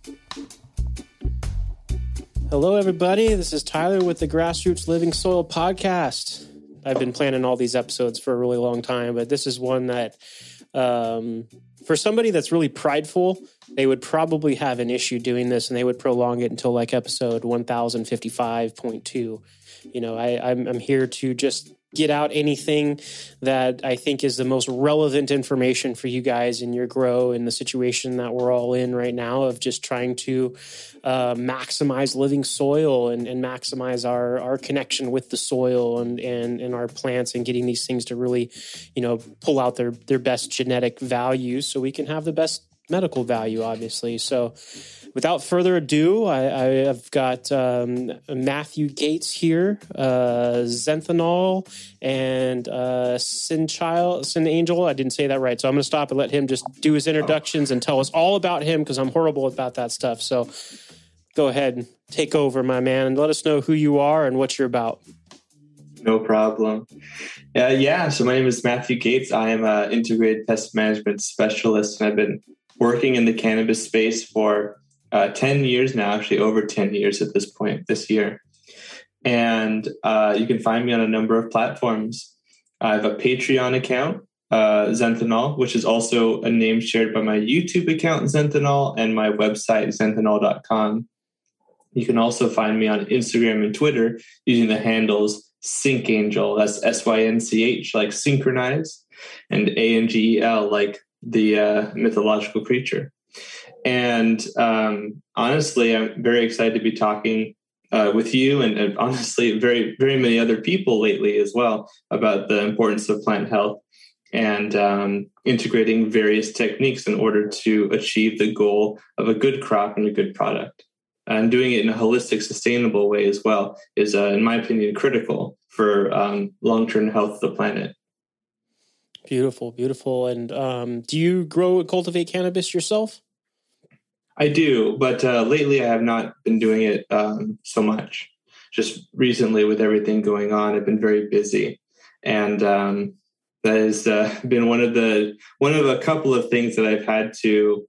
Hello, everybody. This is Tyler with the Grassroots Living Soil podcast. I've been planning all these episodes for a really long time, but this is one that, for somebody that's really prideful, they would probably have an issue doing this, and they would prolong it until like episode 1055.2. You know, I'm here to just get out anything that I think is the most relevant information for you guys in your grow in the situation that we're all in right now of just trying to maximize living soil and maximize our connection with the soil and our plants and getting these things to really, you know, pull out their best genetic values so we can have the best medical value, obviously. So without further ado, I've got Matthew Gates here, Zenthanol, and Sin Angel. I didn't say that right, so I'm going to stop and let him just do his introductions and tell us all about him because I'm horrible about that stuff. So go ahead and take over, my man, and let us know who you are and what you're about. No problem. So my name is Matthew Gates. I am an integrated pest management specialist, and I've been working in the cannabis space for 10 years now, actually over 10 years at this point this year. And you can find me on a number of platforms. I have a Patreon account, Zenthanol, which is also a name shared by my YouTube account, Zenthanol, and my website, zenthanol.com. You can also find me on Instagram and Twitter using the handles Sync Angel, that's SYNCH, like synchronize, and ANGEL, like the mythological creature. And honestly, I'm very excited to be talking with you and honestly, very, very many other people lately as well about the importance of plant health and integrating various techniques in order to achieve the goal of a good crop and a good product. And doing it in a holistic, sustainable way as well is, in my opinion, critical for long-term health of the planet. Beautiful, beautiful. And do you grow and cultivate cannabis yourself? I do, but lately I have not been doing it so much. Just recently with everything going on, I've been very busy. And that has been one of a couple of things that I've had to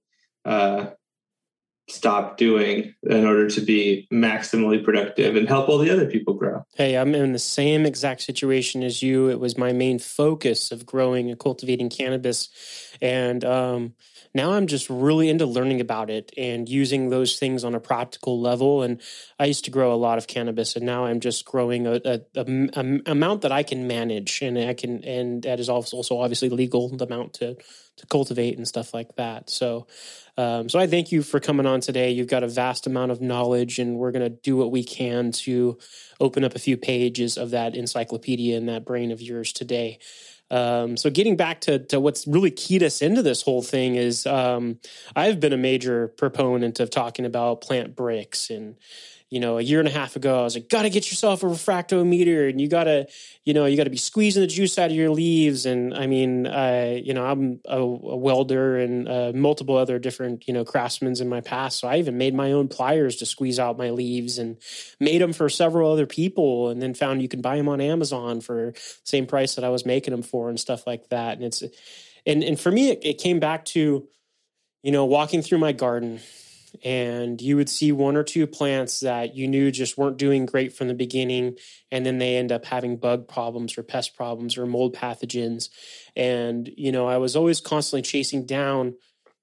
stop doing in order to be maximally productive and help all the other people grow. Hey, I'm in the same exact situation as you. It was my main focus of growing and cultivating cannabis. And now I'm just really into learning about it and using those things on a practical level. And I used to grow a lot of cannabis, and now I'm just growing a amount that I can manage, and that is also obviously legal, the amount to cultivate and stuff like that. So I thank you for coming on today. You've got a vast amount of knowledge, and we're going to do what we can to open up a few pages of that encyclopedia in that brain of yours today. So getting back to what's really keyed us into this whole thing is I've been a major proponent of talking about plant bricks. And, you know, a year and a half ago, I was like, got to get yourself a refractometer, and you got to be squeezing the juice out of your leaves. And I mean, I'm a welder and multiple other different, craftsmen in my past. So I even made my own pliers to squeeze out my leaves and made them for several other people, and then found you can buy them on Amazon for the same price that I was making them for and stuff like that. And and for me, it came back to, walking through my garden, and you would see one or two plants that you knew just weren't doing great from the beginning, and then they end up having bug problems or pest problems or mold pathogens. And, I was always constantly chasing down,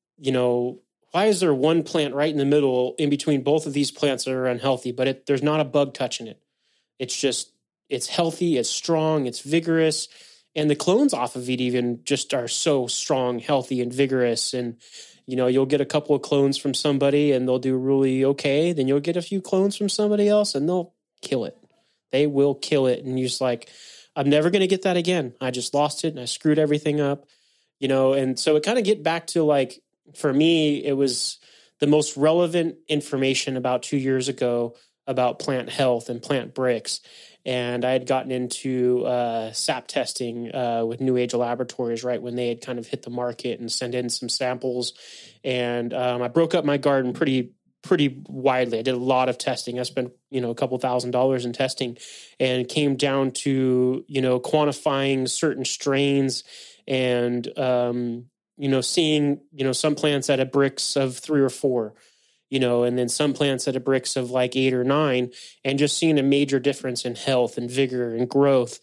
why is there one plant right in the middle in between both of these plants that are unhealthy, but there's not a bug touching it? It's healthy, it's strong, it's vigorous. And the clones off of it even just are so strong, healthy, and vigorous. And, you'll get a couple of clones from somebody and they'll do really okay. Then you'll get a few clones from somebody else and they'll kill it. They will kill it. And you're just like, I'm never going to get that again. I just lost it and I screwed everything up, And so it kind of get back to, like, for me, it was the most relevant information about 2 years ago about plant health and plant bricks. And I had gotten into sap testing with New Age Laboratories right when they had kind of hit the market and sent in some samples. And I broke up my garden pretty widely. I did a lot of testing. I spent, a couple $1,000s in testing, and came down to, quantifying certain strains and, seeing, some plants that had bricks of 3 or 4. and then some plants at a Brix of like 8 or 9, and just seeing a major difference in health and vigor and growth.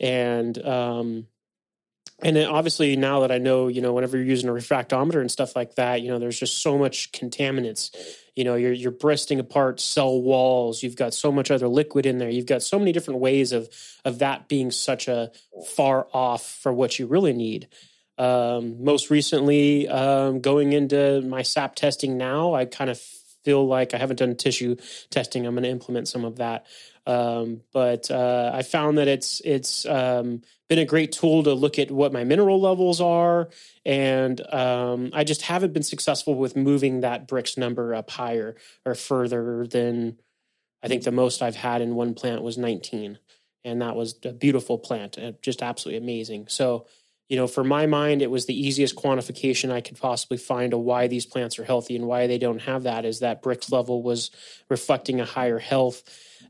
And then obviously now that I know, whenever you're using a refractometer and stuff like that, there's just so much contaminants. You're bursting apart cell walls. You've got so much other liquid in there. You've got so many different ways of that being such a far off for what you really need. Most recently, going into my SAP testing now, I kind of feel like I haven't done tissue testing. I'm going to implement some of that. But I found that it's been a great tool to look at what my mineral levels are. And I just haven't been successful with moving that Brix number up higher or further than, I think the most I've had in one plant was 19. And that was a beautiful plant, just absolutely amazing. So, for my mind, it was the easiest quantification I could possibly find of why these plants are healthy and why they don't have that, is that Brix level was reflecting a higher health.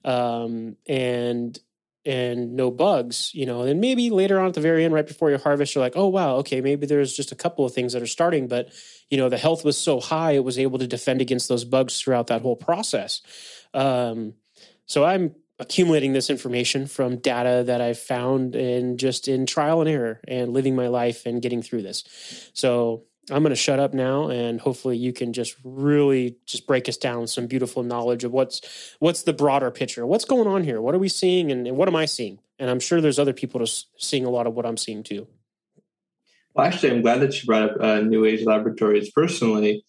And no bugs, and maybe later on at the very end, right before your harvest, you're like, oh, wow, okay, maybe there's just a couple of things that are starting, but, the health was so high, it was able to defend against those bugs throughout that whole process. So I'm accumulating this information from data that I've found and just in trial and error and living my life and getting through this. So I'm going to shut up now, and hopefully you can just really just break us down some beautiful knowledge of what's the broader picture. What's going on here? What are we seeing, and what am I seeing? And I'm sure there's other people seeing a lot of what I'm seeing too. Well, actually, I'm glad that you brought up New Age Laboratories personally,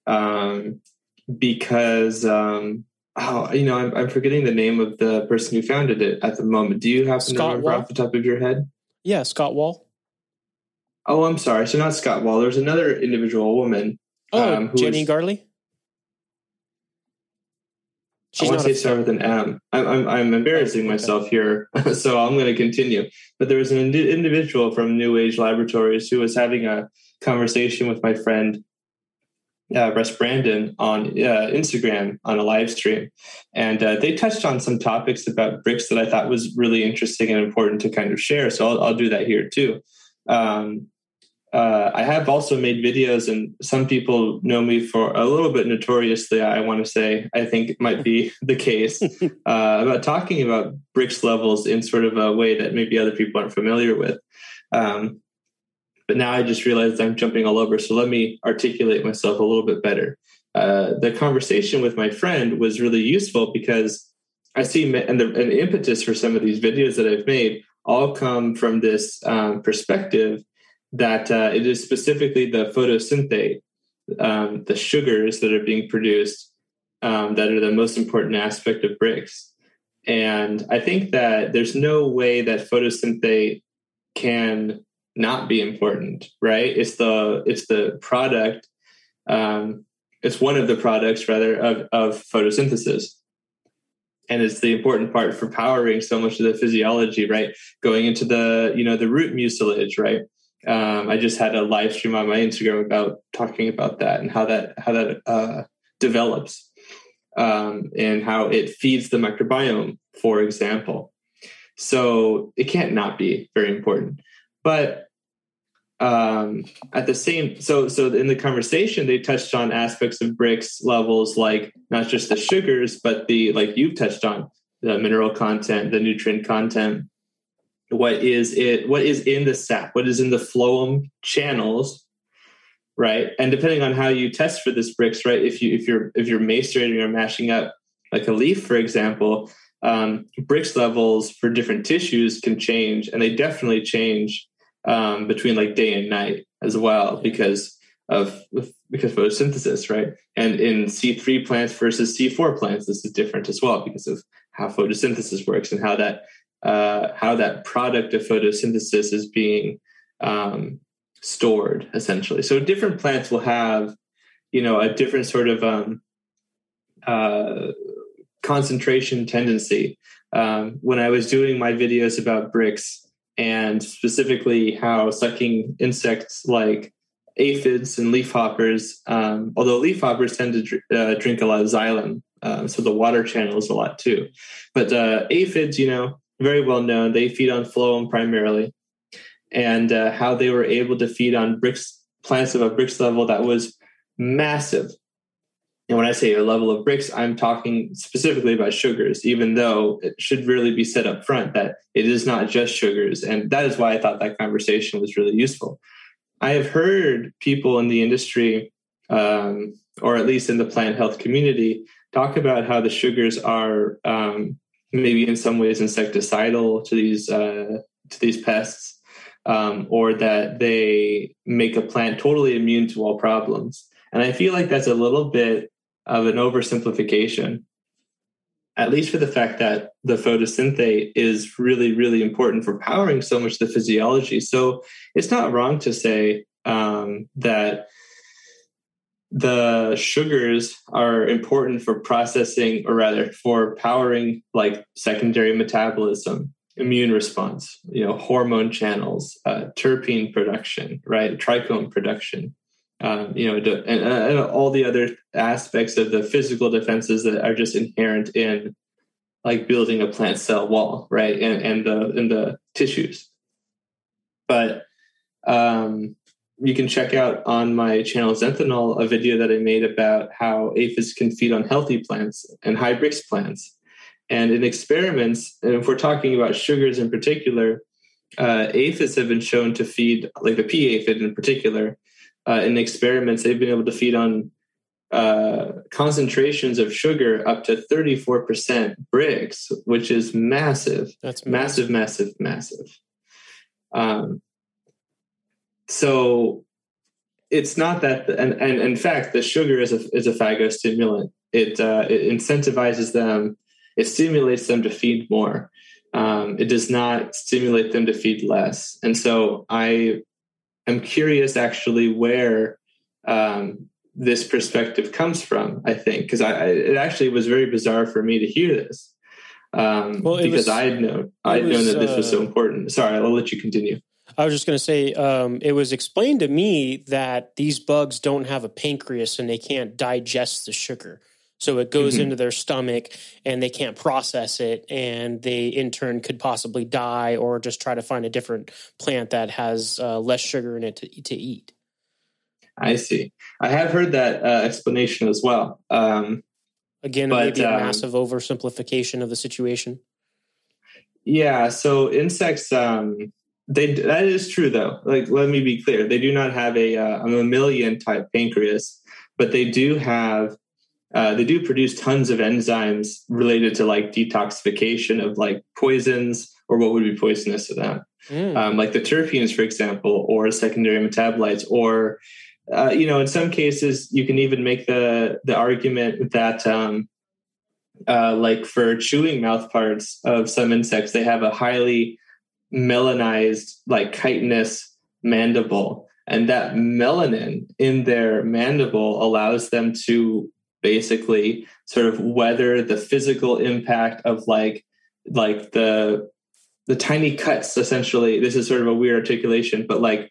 because I'm forgetting the name of the person who founded it at the moment. Do you happen to remember off the top of your head? Yeah, Scott Wall. Oh, I'm sorry. So not Scott Wall. There's another individual woman. Jenny Garley. I want to say start with an M. I'm embarrassing myself here, so I'm going to continue. But there was an individual from New Age Laboratories who was having a conversation with my friend Russ Brandon on Instagram on a live stream, and they touched on some topics about Brix that I thought was really interesting and important to kind of share. So I'll do that here too. I have also made videos, and some people know me for a little bit notoriously, I want to say, I think it might be the case, about talking about Brix levels in sort of a way that maybe other people aren't familiar with. But now I just realized I'm jumping all over, so let me articulate myself a little bit better. The conversation with my friend was really useful because I see, and the impetus for some of these videos that I've made all come from this perspective that it is specifically the photosynthate, the sugars that are being produced, that are the most important aspect of Brix. And I think that there's no way that photosynthate can not be important, right? It's the product. It's one of the products, rather, of photosynthesis. And it's the important part for powering so much of the physiology, right? Going into the root mucilage, right? I just had a live stream on my Instagram about talking about that and how that develops, and how it feeds the microbiome, for example. So it can't not be very important. But at the same, so in the conversation, they touched on aspects of Brix levels, like not just the sugars, but like you've touched on, the mineral content, the nutrient content. What is in the sap? What is in the phloem channels, right? And depending on how you test for this Brix, right? If you're macerating or mashing up like a leaf, for example, Brix levels for different tissues can change, and they definitely change between like day and night as well because photosynthesis, right? And in C3 plants versus C4 plants, this is different as well because of how photosynthesis works and how that product of photosynthesis is being stored, essentially. So different plants will have, a different sort of concentration tendency. When I was doing my videos about Brix, and specifically how sucking insects like aphids and leafhoppers, although leafhoppers tend to drink a lot of xylem, so the water channel is a lot too. But aphids, very well known, they feed on phloem primarily, and how they were able to feed on Brix plants of a Brix level that was massive, And when I say a level of Brix, I'm talking specifically about sugars, even though it should really be said up front that it is not just sugars. And that is why I thought that conversation was really useful. I have heard people in the industry, or at least in the plant health community, talk about how the sugars are maybe in some ways insecticidal to these pests, or that they make a plant totally immune to all problems. And I feel like that's a little bit of an oversimplification, at least for the fact that the photosynthate is really, really important for powering so much of the physiology. So it's not wrong to say that the sugars are important for processing, or rather for powering like secondary metabolism, immune response, hormone channels, terpene production, right? Trichome production. And all the other aspects of the physical defenses that are just inherent in like building a plant cell wall, right? And the tissues. But you can check out on my channel Zenthanol a video that I made about how aphids can feed on healthy plants and high Brix plants. And in experiments, and if we're talking about sugars in particular, aphids have been shown to feed, like the pea aphid in particular, in experiments, they've been able to feed on concentrations of sugar up to 34% Brix, which is massive. That's massive. So it's not that, and in fact, the sugar is a phagostimulant. It incentivizes them. It stimulates them to feed more. It does not stimulate them to feed less. And so I'm curious actually where this perspective comes from, I think, because it actually was very bizarre for me to hear this because I had known that this was so important. Sorry, I'll let you continue. I was just going to say, it was explained to me that these bugs don't have a pancreas and they can't digest the sugar. So it goes into their stomach and they can't process it, and they in turn could possibly die or just try to find a different plant that has less sugar in it to eat. I see. I have heard that explanation as well. Again, maybe a massive oversimplification of the situation. Yeah. So insects, that is true though. Like, let me be clear. They do not have a mammalian type pancreas, but they do have they do produce tons of enzymes related to like detoxification of like poisons or what would be poisonous to them. Like the terpenes, for example, or secondary metabolites, or, in some cases you can even make the argument that like for chewing mouth parts of some insects, they have a highly melanized, like chitinous mandible. And that melanin in their mandible allows them to basically sort of weather the physical impact of like the tiny cuts. Essentially, this is sort of a weird articulation, but like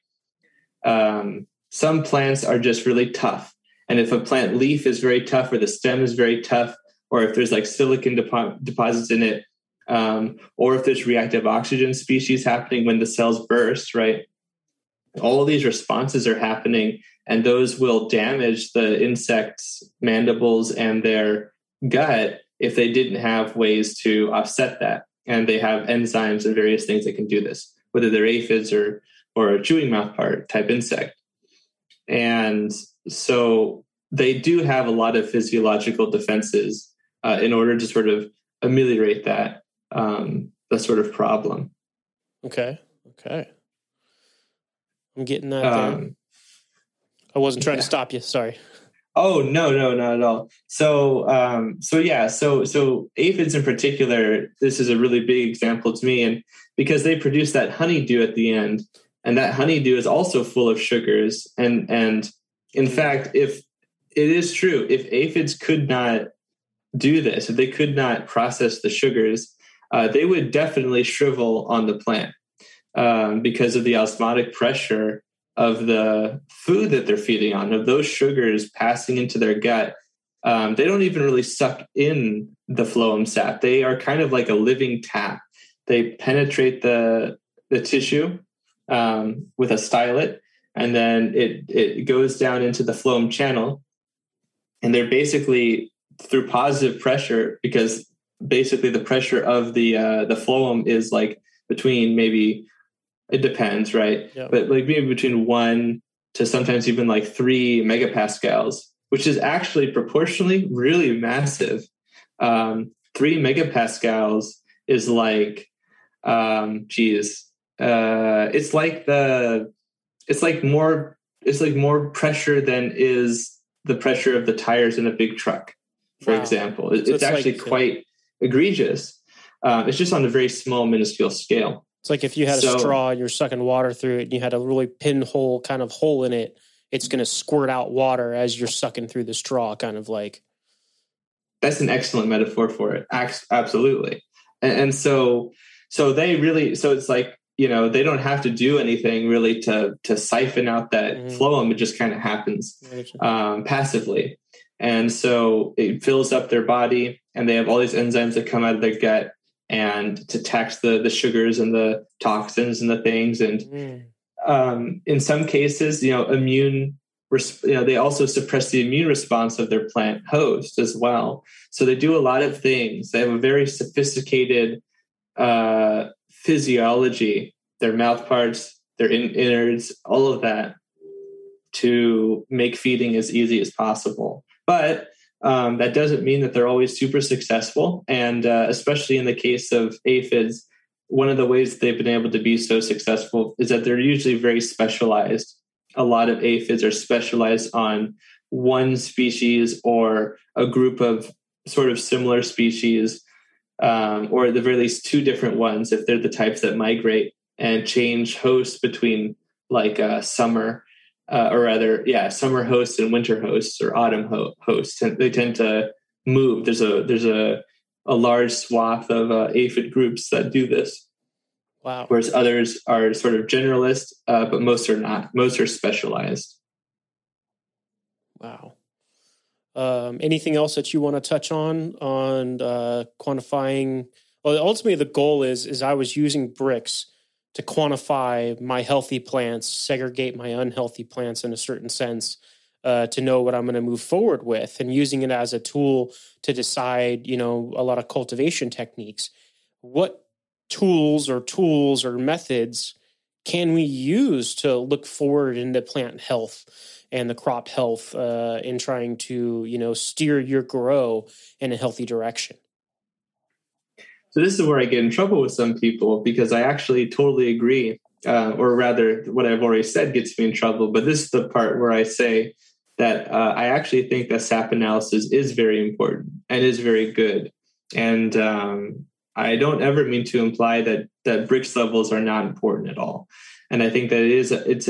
some plants are just really tough. And if a plant leaf is very tough, or the stem is very tough, or if there's like silicon deposits in it, or if there's reactive oxygen species happening when the cells burst, right? All these responses are happening, and those will damage the insect's mandibles and their gut if they didn't have ways to offset that. And they have enzymes and various things that can do this, whether they're aphids or a chewing mouth part type insect. And so they do have a lot of physiological defenses in order to sort of ameliorate that sort of problem. Okay. I'm getting that down. I wasn't trying to stop you. Sorry. Oh, no, not at all. So aphids in particular, this is a really big example to me. And because they produce that honeydew at the end, and that honeydew is also full of sugars. And in fact, if it is true, if aphids could not do this, if they could not process the sugars, they would definitely shrivel on the plant. Because of the osmotic pressure of the food that they're feeding on, of those sugars passing into their gut. They don't even really suck in the phloem sap. They are kind of like a living tap. They penetrate the tissue with a stylet, and then it goes down into the phloem channel. And they're basically through positive pressure, because basically the pressure of the phloem is like between, maybe it depends, right? Yeah. But like maybe between 1 to sometimes even like 3 megapascals, which is actually proportionally really massive. 3 megapascals is like, it's like more pressure than is the pressure of the tires in a big truck, for example. So it's actually like, quite egregious. It's just on a very small, minuscule scale. It's like if you had a straw and you're sucking water through it and you had a really pinhole kind of hole in it, it's going to squirt out water as you're sucking through the straw, kind of like. That's an excellent metaphor for it. Absolutely. And so they really, so it's like, they don't have to do anything really to siphon out that phloem. It just kind of happens passively. And so it fills up their body, and they have all these enzymes that come out of their gut and to tax the sugars and the toxins and the things. And in some cases, they also suppress the immune response of their plant host as well. So they do a lot of things. They have a very sophisticated physiology, their mouth parts, their innards, all of that, to make feeding as easy as possible. But that doesn't mean that they're always super successful. And especially in the case of aphids, one of the ways they've been able to be so successful is that they're usually very specialized. A lot of aphids are specialized on one species or a group of sort of similar species, or at the very least 2 different ones if they're the types that migrate and change hosts between like summer hosts and winter hosts, or autumn hosts. And they tend to move. There's a large swath of aphid groups that do this. Wow. Whereas others are sort of generalist, but most are not. Most are specialized. Wow. Anything else that you want to touch on quantifying? Well, ultimately the goal is I was using Brix to quantify my healthy plants, segregate my unhealthy plants in a certain sense, to know what I'm going to move forward with, and using it as a tool to decide, a lot of cultivation techniques. What tools or methods can we use to look forward into plant health and the crop health in trying to, steer your grow in a healthy direction? So this is where I get in trouble with some people, because I actually totally agree, or rather what I've already said gets me in trouble. But this is the part where I say that I actually think that SAP analysis is very important and is very good. And I don't ever mean to imply that Brix levels are not important at all. And I think that it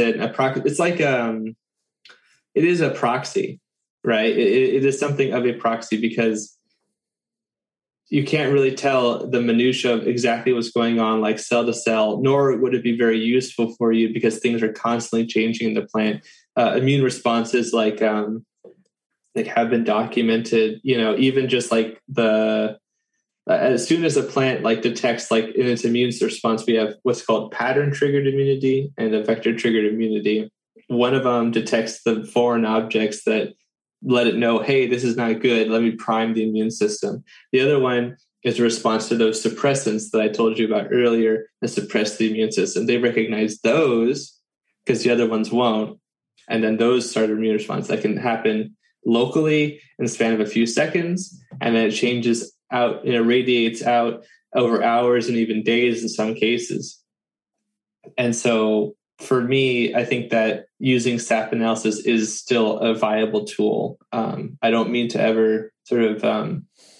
is a proxy, right? It is something of a proxy, because you can't really tell the minutia of exactly what's going on, like cell to cell, nor would it be very useful for you, because things are constantly changing in the plant. Immune responses like have been documented, even just like as soon as a plant like detects like in its immune response, we have what's called pattern triggered immunity and a vector triggered immunity. One of them detects the foreign objects that let it know, hey, this is not good. Let me prime the immune system. The other one is a response to those suppressants that I told you about earlier that suppress the immune system. They recognize those because the other ones won't. And then those start an immune response that can happen locally in the span of a few seconds. And then it changes out, radiates out over hours and even days in some cases. And so for me, I think that using SAP analysis is still a viable tool. I don't mean to ever sort of,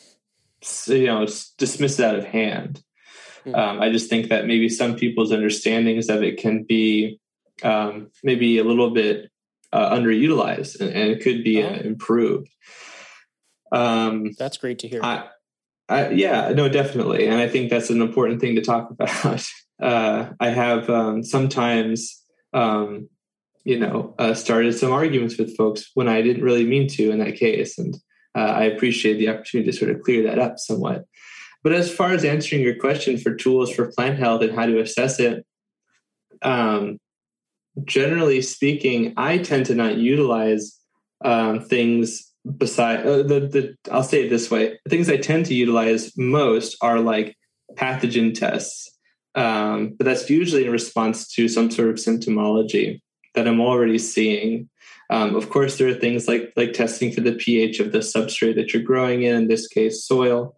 dismiss it out of hand. I just think that maybe some people's understandings of it can be maybe a little bit underutilized, and it could be improved. That's great to hear. Yeah, no, definitely. And I think that's an important thing to talk about. I have sometimes, started some arguments with folks when I didn't really mean to in that case. And I appreciate the opportunity to sort of clear that up somewhat. But as far as answering your question for tools for plant health and how to assess it, generally speaking, I tend to not utilize things beside I'll say it this way: the things I tend to utilize most are like pathogen tests, but that's usually in response to some sort of symptomology that I'm already seeing. Of course, there are things like testing for the pH of the substrate that you're growing in this case, soil.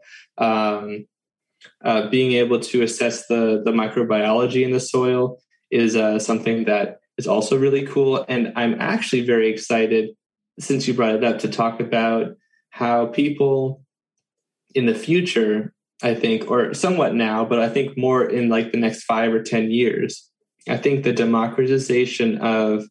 Being able to assess the microbiology in the soil is something that is also really cool. And I'm actually very excited, since you brought it up, to talk about how people in the future, I think, or somewhat now, but I think more in like the next 5 or 10 years, I think the democratization of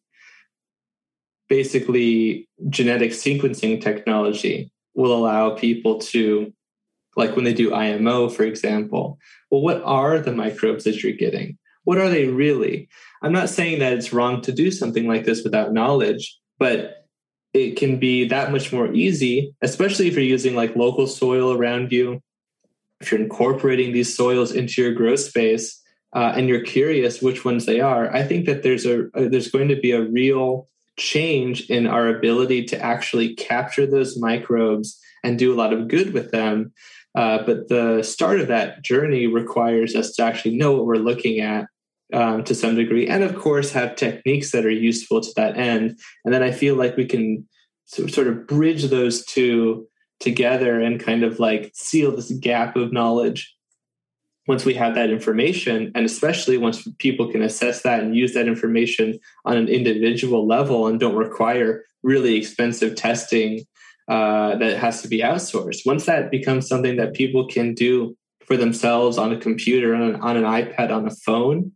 basically genetic sequencing technology will allow people to, like when they do IMO, for example, well, what are the microbes that you're getting? What are they really? I'm not saying that it's wrong to do something like this without knowledge, but it can be that much more easy, especially if you're using like local soil around you, if you're incorporating these soils into your grow space, and you're curious which ones they are. I think that there's going to be a real change in our ability to actually capture those microbes and do a lot of good with them. But the start of that journey requires us to actually know what we're looking at to some degree, and of course have techniques that are useful to that end. And then I feel like we can sort of bridge those two together and kind of like seal this gap of knowledge once we have that information, and especially once people can assess that and use that information on an individual level and don't require really expensive testing that has to be outsourced. Once that becomes something that people can do for themselves on a computer, on an iPad, on a phone,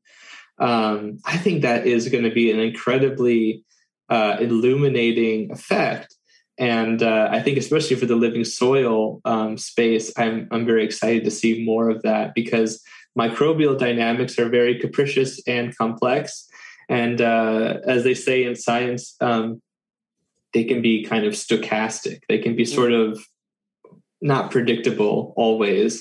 I think that is going to be an incredibly illuminating effect. And I think especially for the living soil space, I'm very excited to see more of that, because microbial dynamics are very capricious and complex. And as they say in science, they can be kind of stochastic. They can be sort of not predictable always.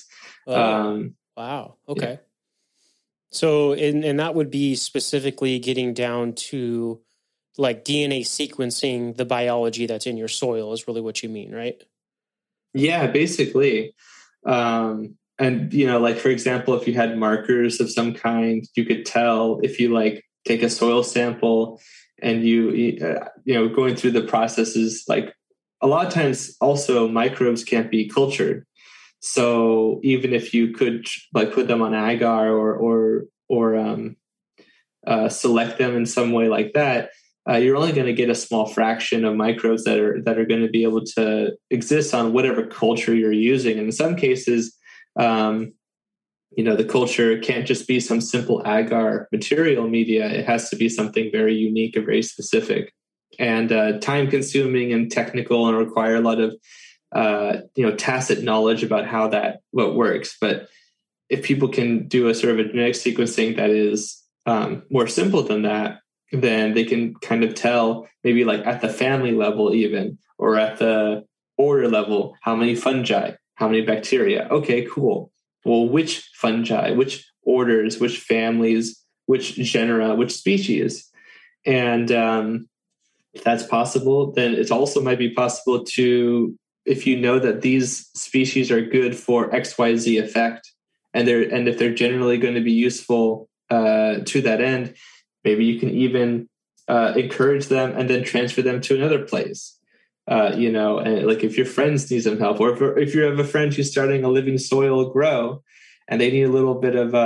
Wow. Okay. Yeah. So, and that would be specifically getting down to like DNA sequencing the biology that's in your soil is really what you mean, right? Yeah, basically. And, like, for example, if you had markers of some kind, you could tell if you like take a soil sample and going through the processes, like a lot of times also microbes can't be cultured. So even if you could like put them on agar or select them in some way like that, you're only going to get a small fraction of microbes that are going to be able to exist on whatever culture you're using. And in some cases, the culture can't just be some simple agar material media. It has to be something very unique and very specific, and time consuming and technical, and require a lot of tacit knowledge about how what works. But if people can do a sort of a genetic sequencing that is more simple than that, then they can kind of tell, maybe like at the family level even, or at the order level, how many fungi, how many bacteria. Okay, cool. Well, which fungi, which orders, which families, which genera, which species. And if that's possible, then it also might be possible to, if you know that these species are good for XYZ effect, and if they're generally going to be useful to that end, maybe you can even encourage them and then transfer them to another place. And like if your friends need some help, or if you have a friend who's starting a living soil grow and they need a little bit of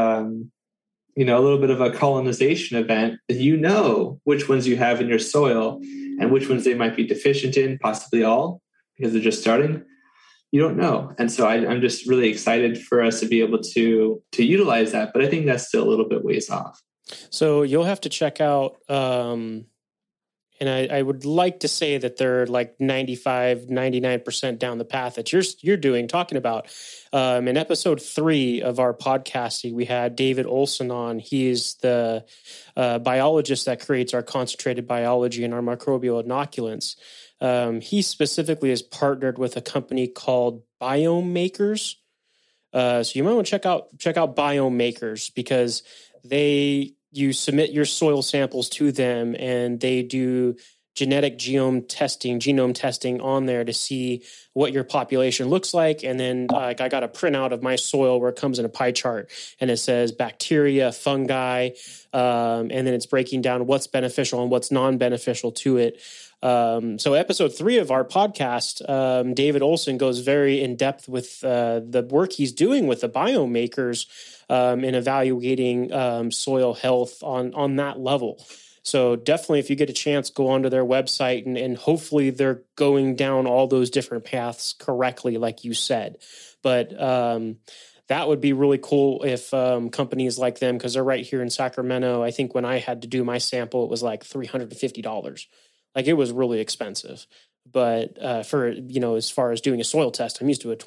a colonization event, which ones you have in your soil and which ones they might be deficient in, possibly all, because they're just starting. You don't know. And so I'm just really excited for us to be able to utilize that. But I think that's still a little bit ways off. So you'll have to check out, and I would like to say that they're like 95, 99% down the path that you're doing, talking about. In episode 3 of our podcasting, we had David Olson on. He is the biologist that creates our concentrated biology and our microbial inoculants. He specifically is partnered with a company called Biome Makers. So you might want to check out Biome Makers, because you submit your soil samples to them and they do genetic genome testing on there to see what your population looks like. And then I got a printout of my soil where it comes in a pie chart and it says bacteria, fungi, and then it's breaking down what's beneficial and what's non-beneficial to it. So episode 3 of our podcast, David Olson goes very in depth with the work he's doing with the biomakers in evaluating soil health on that level. So definitely, if you get a chance, go onto their website and hopefully they're going down all those different paths correctly, like you said. But that would be really cool if companies like them, because they're right here in Sacramento. I think when I had to do my sample, it was like $350. Like, it was really expensive. But for, as far as doing a soil test, I'm used to a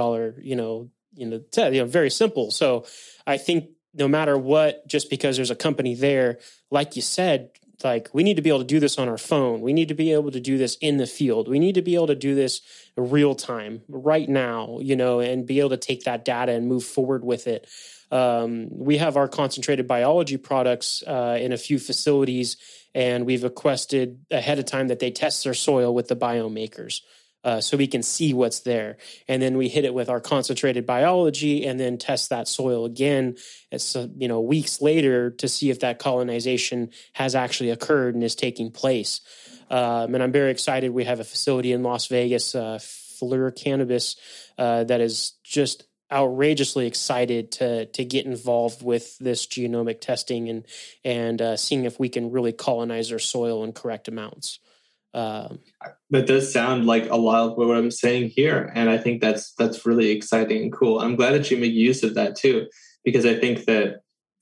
$25, very simple. So I think no matter what, just because there's a company there, like you said, like, we need to be able to do this on our phone. We need to be able to do this in the field. We need to be able to do this real time right now, and be able to take that data and move forward with it. We have our concentrated biology products in a few facilities, and we've requested ahead of time that they test their soil with the biomakers. So we can see what's there. And then we hit it with our concentrated biology and then test that soil again, weeks later to see if that colonization has actually occurred and is taking place. And I'm very excited. We have a facility in Las Vegas, Fleur Cannabis, that is just outrageously excited to get involved with this genomic testing and seeing if we can really colonize their soil in correct amounts. That does sound like a lot of what I'm saying here, and I think that's really exciting and cool. I'm glad that you make use of that too, because I think that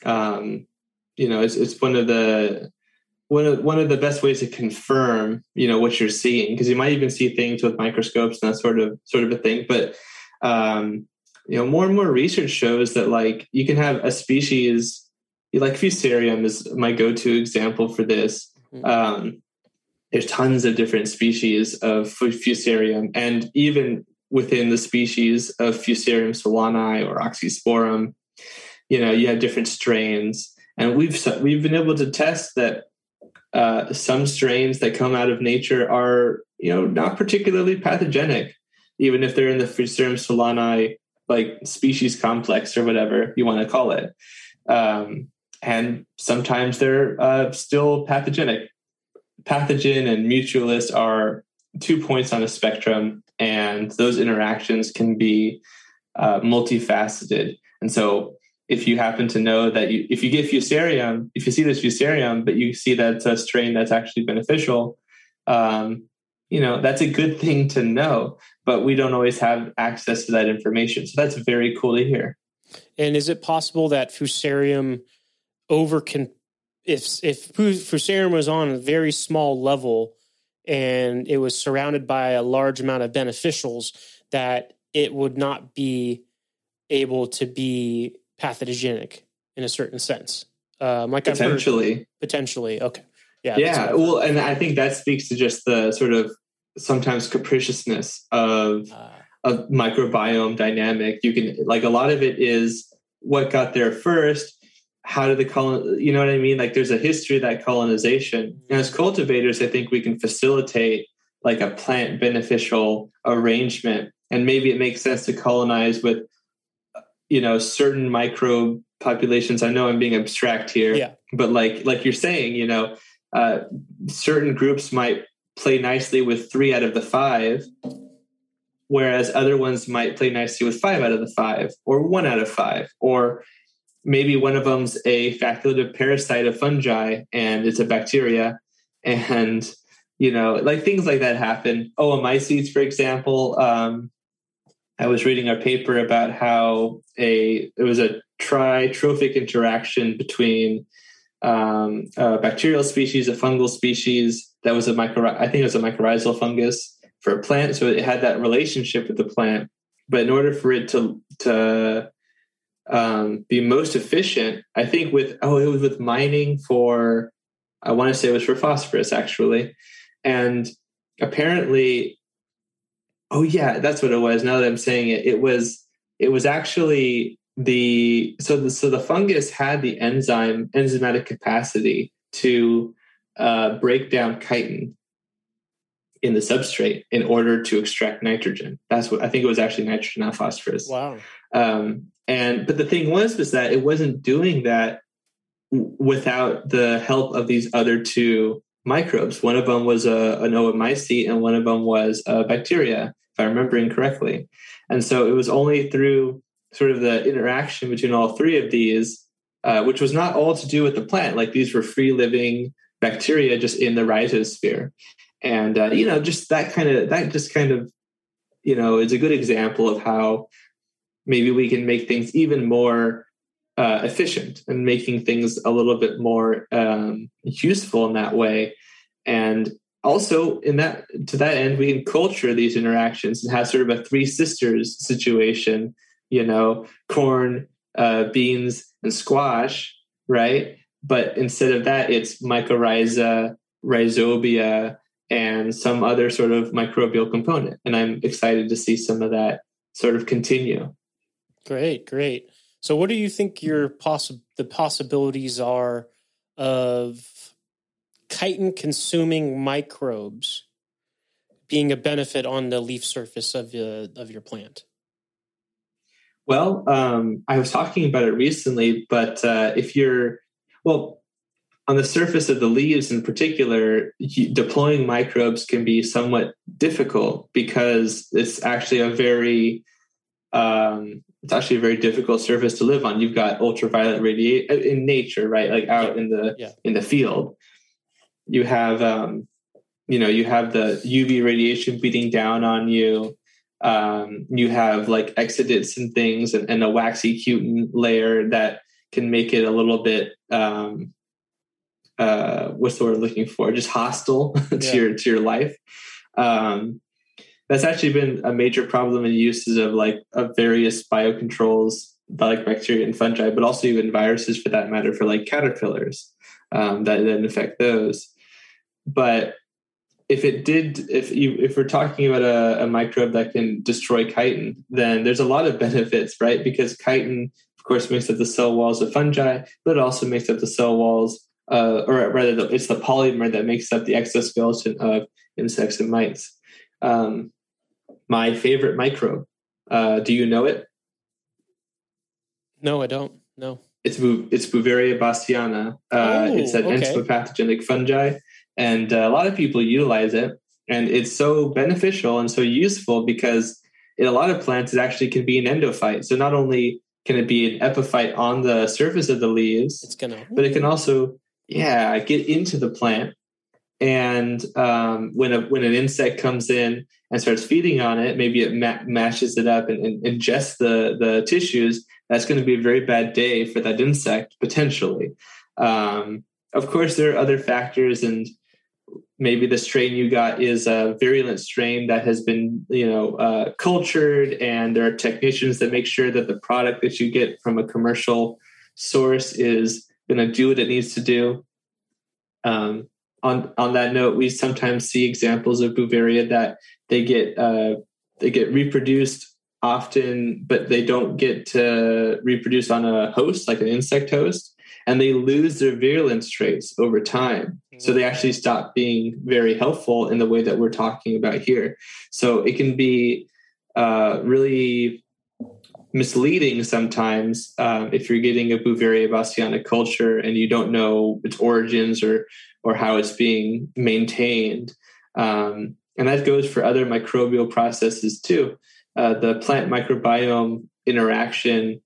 it's one of the best ways to confirm what you're seeing, because you might even see things with microscopes and that sort of a thing. But more and more research shows that, like, you can have a species like Fusarium is my go-to example for this. There's tons of different species of Fusarium, and even within the species of Fusarium solani or Oxysporum, you have different strains. And we've been able to test that some strains that come out of nature are, not particularly pathogenic, even if they're in the Fusarium solani, like, species complex or whatever you want to call it. And sometimes they're still pathogenic. Pathogen and mutualist are 2 points on a spectrum, and those interactions can be multifaceted. And so if you happen to know that if you get Fusarium, if you see this Fusarium, but you see that it's a strain that's actually beneficial, that's a good thing to know, but we don't always have access to that information. So that's very cool to hear. And is it possible that Fusarium if Fusarium was on a very small level and it was surrounded by a large amount of beneficials, that it would not be able to be pathogenic in a certain sense? Potentially. Potentially. Okay. Yeah. Yeah. Well, and I think that speaks to just the sort of sometimes capriciousness of microbiome dynamic. You can, like, a lot of it is what got there first. How did you know what I mean? Like, there's a history of that colonization. And as cultivators, I think we can facilitate, like, a plant beneficial arrangement. And maybe it makes sense to colonize with, certain microbe populations. I know I'm being abstract here, but like you're saying, certain groups might play nicely with 3 out of the 5, whereas other ones might play nicely with 5 out of the 5, or 1 out of 5, or maybe one of them's a facultative parasite of fungi and it's a bacteria, and, like, things like that happen. Oomycetes, for example. I was reading a paper about how it was a tritrophic interaction between a bacterial species, a fungal species that was I think it was a mycorrhizal fungus for a plant. So it had that relationship with the plant, but in order for it to be most efficient, I think it was with mining for, I want to say it was for phosphorus, actually. And apparently, that's what it was. Now that I'm saying it, it was actually the fungus had the enzymatic capacity to break down chitin. in the substrate in order to extract nitrogen. That's what I think it was actually nitrogen, not phosphorus. Wow. But the thing was that it wasn't doing that without the help of these other two microbes. One of them was an oomycete and one of them was a bacteria, if I'm remembering correctly. And so it was only through sort of the interaction between all three of these, which was not all to do with the plant. Like these were free living bacteria just in the rhizosphere. And, just that kind of, is a good example of how maybe we can make things even more efficient and making things a little bit more useful in that way. And also to that end, we can culture these interactions and have sort of a three sisters situation, corn, beans, and squash, right? But instead of that, it's mycorrhiza, rhizobia, and some other sort of microbial component. And I'm excited to see some of that sort of continue. Great. So what do you think the possibilities are of chitin consuming microbes being a benefit on the leaf surface of your plant? Well, I was talking about it recently, but on the surface of the leaves in particular, deploying microbes can be somewhat difficult because it's actually a very difficult surface to live on. You've got ultraviolet radiation in nature, right? Like out in the field, you have you have the UV radiation beating down on you. You have like exudates and things, and a waxy cutin layer that can make it a little bit what's the word I'm looking for? Just hostile to your life. That's actually been a major problem in uses of various biocontrols, like bacteria and fungi, but also even viruses for that matter, for like caterpillars that then affect those. But if we're talking about a microbe that can destroy chitin, then there's a lot of benefits, right? Because chitin, of course, makes up the cell walls of fungi, but it also makes up the cell walls, it's the polymer that makes up the exoskeleton of insects and mites. My favorite microbe, do you know it? No, I don't. No. It's Beauveria bassiana. It's an entomopathogenic fungi, and a lot of people utilize it. And it's so beneficial and so useful because in a lot of plants, it actually can be an endophyte. So not only can it be an epiphyte on the surface of the leaves, but it can also get into the plant. And when an insect comes in and starts feeding on it, maybe it mashes it up and ingests the tissues. That's going to be a very bad day for that insect, potentially. Of course, there are other factors, and maybe the strain you got is a virulent strain that has been, cultured, and there are technicians that make sure that the product that you get from a commercial source is going to do what it needs to do. On that note, we sometimes see examples of Beauveria that they get reproduced often, but they don't get to reproduce on a host, like an insect host, and they lose their virulence traits over time. So they actually stop being very helpful in the way that we're talking about here. So it can be really misleading sometimes if you're getting a Beauveria bassiana culture and you don't know its origins or how it's being maintained. And that goes for other microbial processes too. The plant microbiome interaction,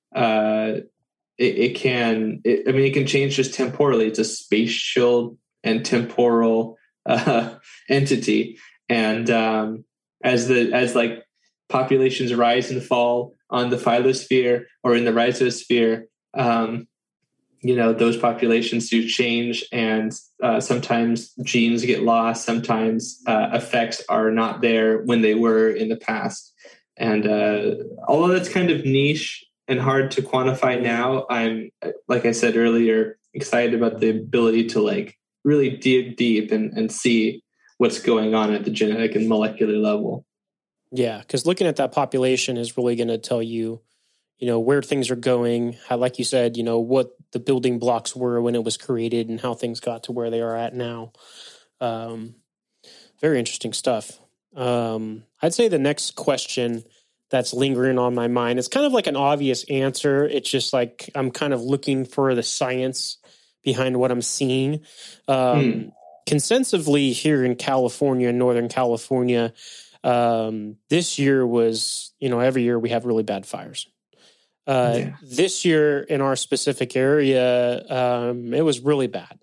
it can change just temporally. It's a spatial and temporal entity. And as populations rise and fall on the phylosphere or in the rhizosphere, those populations do change, and sometimes genes get lost. Sometimes effects are not there when they were in the past. And although that's kind of niche and hard to quantify now, I'm, like I said earlier, excited about the ability to really dig deep and see what's going on at the genetic and molecular level. Yeah, because looking at that population is really going to tell you, where things are going, how, like you said, what the building blocks were when it was created and how things got to where they are at now. Very interesting stuff. I'd say the next question that's lingering on my mind, it's kind of like an obvious answer. It's just like I'm kind of looking for the science behind what I'm seeing. Consensively here in California, Northern California, this year was, every year we have really bad fires. This year in our specific area, it was really bad.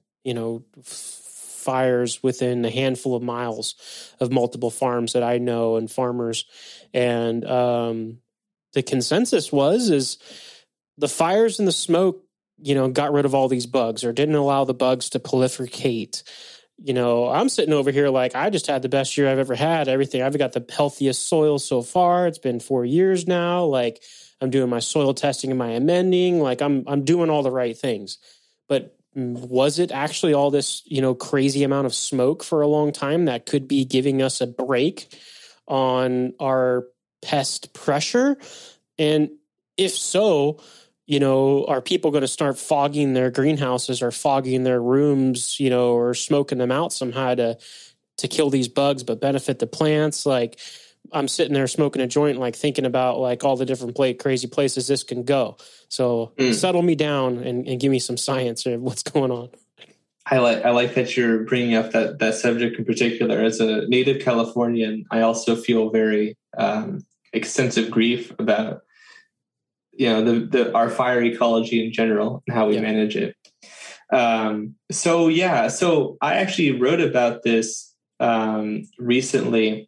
Fires within a handful of miles of multiple farms that I know and farmers. And the consensus is the fires and the smoke, got rid of all these bugs or didn't allow the bugs to proliferate. I'm sitting over here like I just had the best year I've ever had. Everything. I've got the healthiest soil so far. It's been 4 years now. Like I'm doing my soil testing and my amending. Like I'm doing all the right things. But was it actually all this, crazy amount of smoke for a long time that could be giving us a break on our pest pressure? And if so, are people going to start fogging their greenhouses or fogging their rooms, or smoking them out somehow to kill these bugs, but benefit the plants? Like I'm sitting there smoking a joint, like thinking about like all the different crazy places this can go. So settle me down and give me some science of what's going on. I like that you're bringing up that subject in particular. As a native Californian, I also feel very extensive grief about our fire ecology in general and how we manage it. So I actually wrote about this recently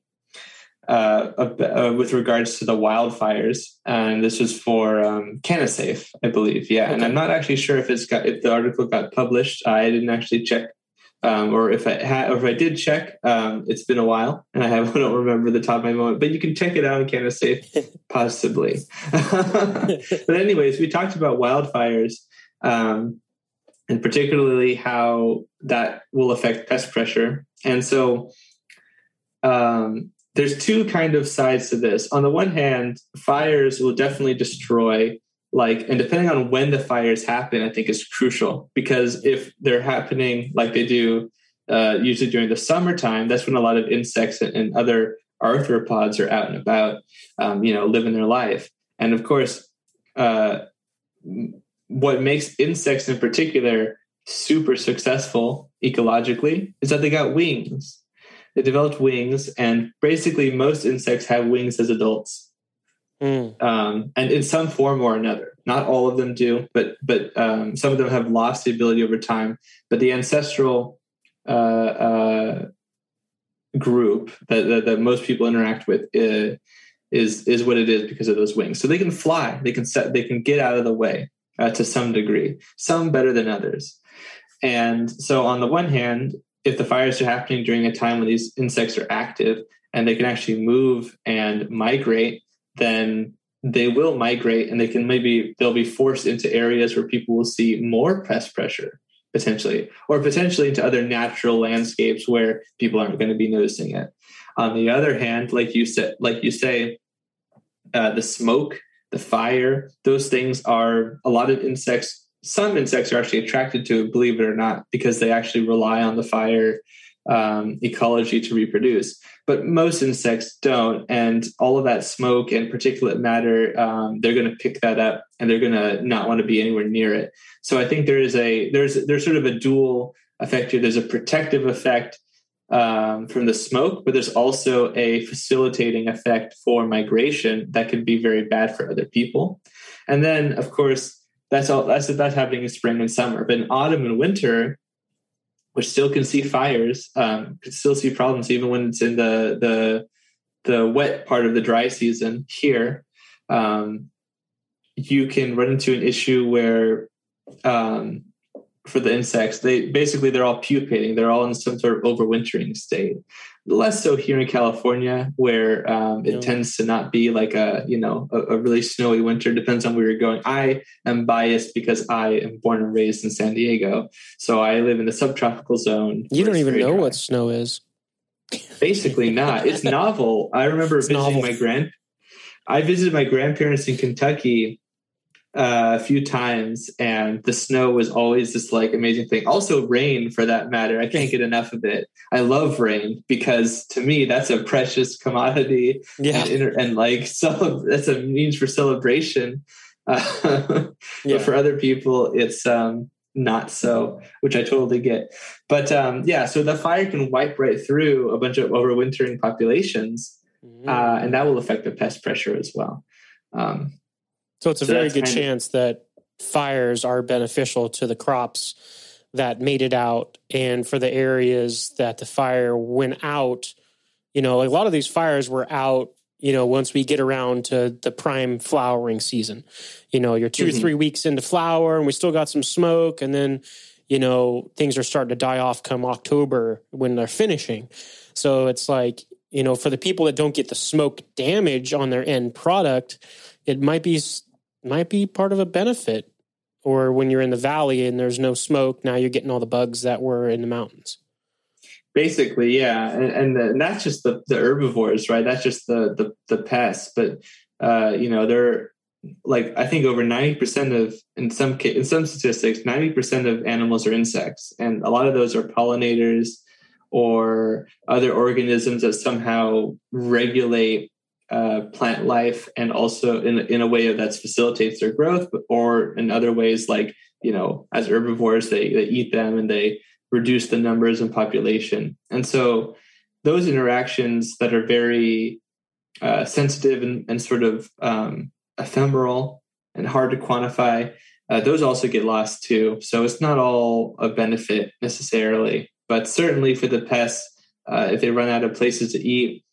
with regards to the wildfires, and this was for CanaSafe, I believe. Yeah, okay. And I'm not actually sure if the article got published. I didn't actually check, or if I did check, it's been a while, and I don't remember the top of my moment. But you can check it out on CanaSafe, possibly. But anyways, we talked about wildfires, and particularly how that will affect pest pressure, and so. There's two kind of sides to this. On the one hand, fires will definitely destroy, and depending on when the fires happen, I think is crucial, because if they're happening like they do usually during the summertime, that's when a lot of insects and other arthropods are out and about, living their life. And of course, what makes insects in particular super successful ecologically is that they got wings. They developed wings, and basically most insects have wings as adults, and in some form or another. Not all of them do, but some of them have lost the ability over time. But the ancestral group that most people interact with is what it is because of those wings. So they can fly, they can get out of the way to some degree. Some better than others, and so on the one hand, if the fires are happening during a time when these insects are active and they can actually move and migrate, then they will migrate, and they'll be forced into areas where people will see more pest pressure potentially into other natural landscapes where people aren't going to be noticing it. On the other hand, like you say, the smoke, the fire, those things are a lot of insects. Some insects are actually attracted to it, believe it or not, because they actually rely on the fire ecology to reproduce. But most insects don't, and all of that smoke and particulate matter, they're going to pick that up, and they're going to not want to be anywhere near it. So I think there's sort of a dual effect here. There's a protective effect from the smoke, but there's also a facilitating effect for migration that could be very bad for other people. And then, of course, that's happening in spring and summer. But in autumn and winter, we still can see fires, can still see problems, even when it's in the wet part of the dry season here. You can run into an issue where for the insects, they're all pupating. They're all in some sort of overwintering state. Less so here in California, where it tends to not be like a really snowy winter. Depends on where you're going. I am biased because I am born and raised in San Diego, so I live in the subtropical zone. You don't even know what snow is. Basically, not. It's novel. I remember visiting my grandparents in Kentucky a few times, and the snow was always this like amazing thing. Also rain, for that matter. I can't get enough of it. I love rain because to me that's a precious commodity, Yeah. and like that's a means for celebration. But for other people, it's not so, which I totally get. But so the fire can wipe right through a bunch of overwintering populations, and that will affect the pest pressure as well. So it's a very good chance that fires are beneficial to the crops that made it out. And for the areas that the fire went out, a lot of these fires were out, once we get around to the prime flowering season. You're 2 or 3 weeks into flower and we still got some smoke. And then, things are starting to die off come October when they're finishing. So it's like, for the people that don't get the smoke damage on their end product, it might be part of a benefit. Or when you're in the valley and there's no smoke, now you're getting all the bugs that were in the mountains. Basically, yeah, and that's just the herbivores, right? That's just the pests. But they're like, I think over 90% of in some statistics, 90% of animals are insects, and a lot of those are pollinators or other organisms that somehow regulate plant life, and also in a way that facilitates their growth, or in other ways like as herbivores they eat them and they reduce the numbers and population. And so those interactions that are very sensitive and sort of ephemeral and hard to quantify, those also get lost too. So it's not all a benefit necessarily, but certainly for the pests, if they run out of places to eat,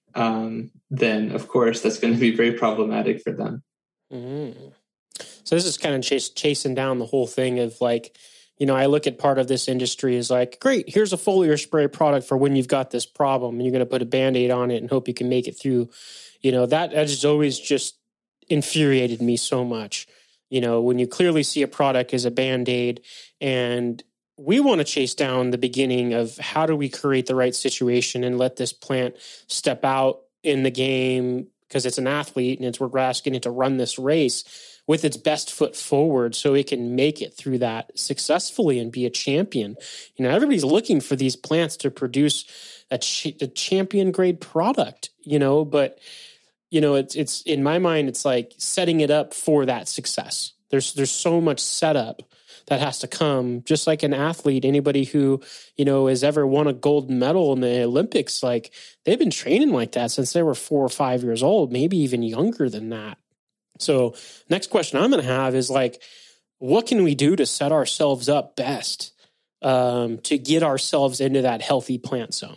then of course that's going to be very problematic for them. Mm-hmm. So this is kind of chasing down the whole thing of like, I look at part of this industry as like, great, here's a foliar spray product for when you've got this problem and you're going to put a Band-Aid on it and hope you can make it through. That has always just infuriated me so much. When you clearly see a product as a Band-Aid, and we want to chase down the beginning of how do we create the right situation and let this plant step out in the game because it's an athlete and we're asking it to run this race with its best foot forward so it can make it through that successfully and be a champion. Everybody's looking for these plants to produce a champion grade product, but it's in my mind, it's like setting it up for that success. There's so much setup that has to come, just like an athlete. Anybody who, has ever won a gold medal in the Olympics, like they've been training like that since they were 4 or 5 years old, maybe even younger than that. So next question I'm going to have is like, what can we do to set ourselves up best to get ourselves into that healthy plant zone?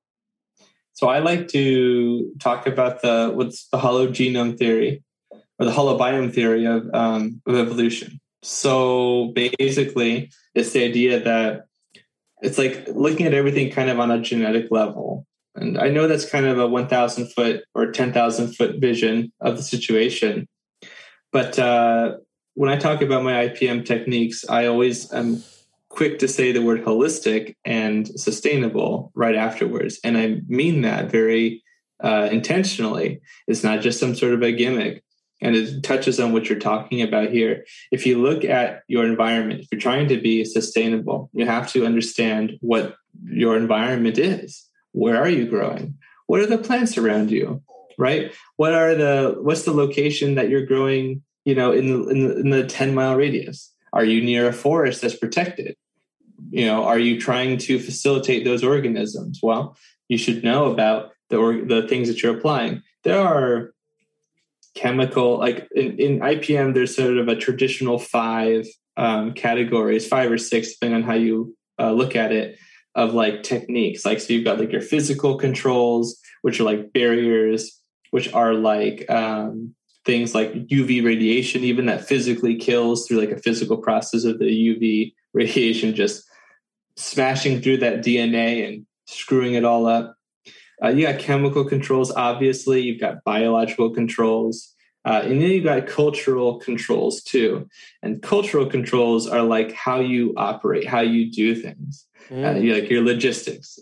So I like to talk about what's the hologenome theory or the holobiome theory of evolution. So basically, it's the idea that it's like looking at everything kind of on a genetic level. And I know that's kind of a 1,000 foot or 10,000 foot vision of the situation. But when I talk about my IPM techniques, I always am quick to say the word holistic and sustainable right afterwards. And I mean that very intentionally. It's not just some sort of a gimmick. And it touches on what you're talking about here. If you look at your environment, if you're trying to be sustainable, you have to understand what your environment is. Where are you growing? What are the plants around you? Right? What's the location that you're growing, in the 10-mile radius? Are you near a forest that's protected? Are you trying to facilitate those organisms? Well, you should know about the things that you're applying. There are chemical, like in IPM, there's sort of a traditional 5 categories, 5 or 6, depending on how you look at it, of like techniques. Like, so you've got like your physical controls, which are like barriers, which are like things like UV radiation, even that physically kills through like a physical process of the UV radiation, just smashing through that DNA and screwing it all up. You got chemical controls, obviously. You've got biological controls. And then you've got cultural controls too. And cultural controls are like how you operate, how you do things. Like your logistics.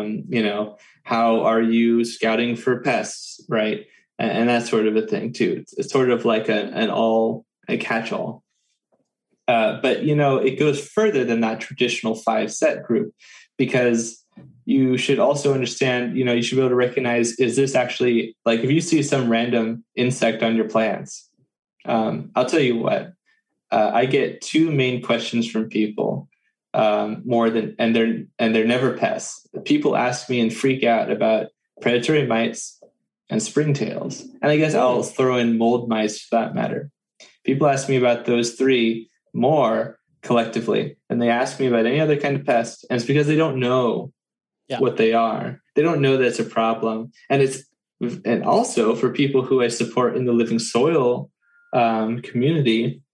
How are you scouting for pests, right? And that sort of a thing too. It's sort of like an all a catch-all. But, it goes further than that traditional 5-set group, because you should also understand, you should be able to recognize, is this actually, like, if you see some random insect on your plants, I'll tell you what, I get two main questions from people and they're never pests. People ask me and freak out about predatory mites and springtails. And I guess I'll throw in mold mice for that matter. People ask me about those three more collectively than they ask me about any other kind of pest. And it's because they don't know what they are. They don't know that it's a problem. And also for people who I support in the Living Soil community,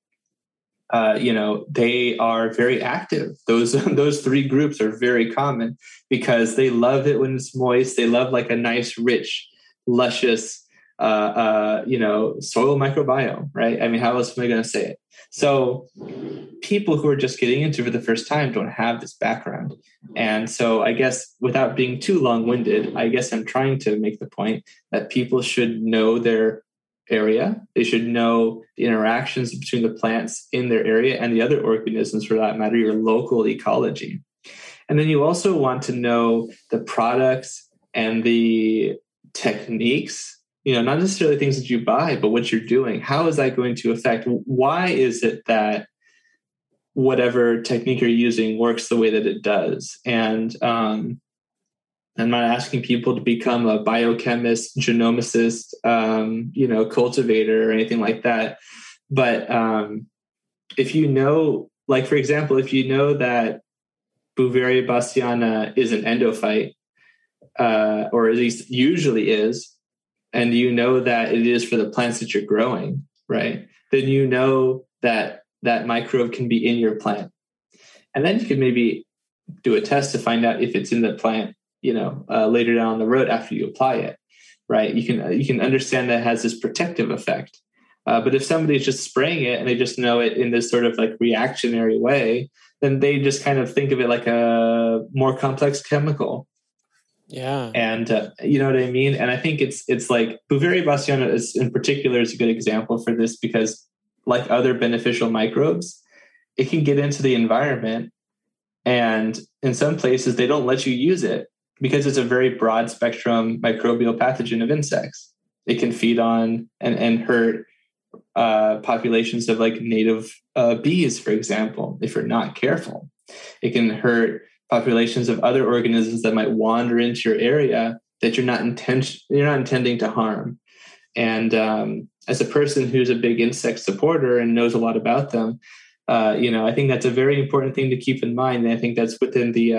they are very active. Those three groups are very common because they love it when it's moist. They love like a nice, rich, luscious, soil microbiome, right? I mean, how else am I going to say it? So people who are just getting into it for the first time don't have this background. And so I guess without being too long-winded, I guess I'm trying to make the point that people should know their area. They should know the interactions between the plants in their area and the other organisms, for that matter, your local ecology. And then you also want to know the products and the techniques, not necessarily things that you buy, but what you're doing. How is that going to affect? Why is it that whatever technique you're using works the way that it does? And I'm not asking people to become a biochemist, genomicist, cultivator or anything like that. But if you know, like, for example, if you know that Beauveria bassiana is an endophyte, or at least usually is, and you know that it is for the plants that you're growing, right? Then you know that that microbe can be in your plant. And then you can maybe do a test to find out if it's in the plant, later down the road after you apply it, right? You can understand that it has this protective effect. But if somebody's just spraying it and they just know it in this sort of like reactionary way, then they just kind of think of it like a more complex chemical. Yeah. And you know what I mean? And I think it's like Beauveria bassiana in particular is a good example for this, because like other beneficial microbes, it can get into the environment, and in some places they don't let you use it because it's a very broad spectrum microbial pathogen of insects. It can feed on and hurt populations of like native bees, for example, if you're not careful. It can hurt populations of other organisms that might wander into your area that you're not intending to harm. And as a person who's a big insect supporter and knows a lot about them, I think that's a very important thing to keep in mind. And I think that's within the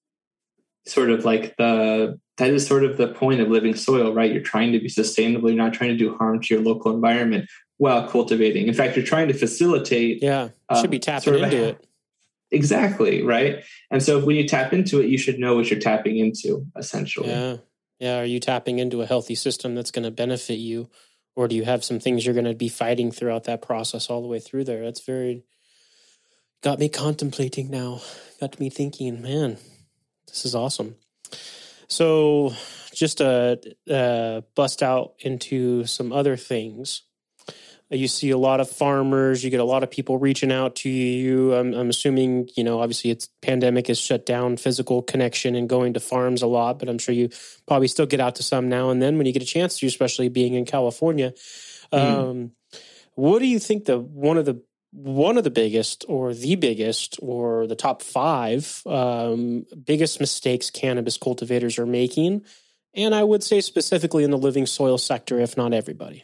that is sort of the point of Living Soil, right? You're trying to be sustainable. You're not trying to do harm to your local environment while cultivating. In fact, you're trying to facilitate. Yeah, should be tapping into it. Exactly, right? And so when you tap into it, you should know what you're tapping into, essentially. Yeah. Are you tapping into a healthy system that's going to benefit you? Or do you have some things you're going to be fighting throughout that process all the way through there? That's got me contemplating now. Got me thinking, man, this is awesome. So just to bust out into some other things. You see a lot of farmers, you get a lot of people reaching out to you. I'm assuming, obviously it's pandemic has shut down physical connection and going to farms a lot, but I'm sure you probably still get out to some now and then when you get a chance to, especially being in California. What do you think one of the biggest or the biggest or the top 5 biggest mistakes cannabis cultivators are making? And I would say specifically in the Living Soil sector, if not everybody.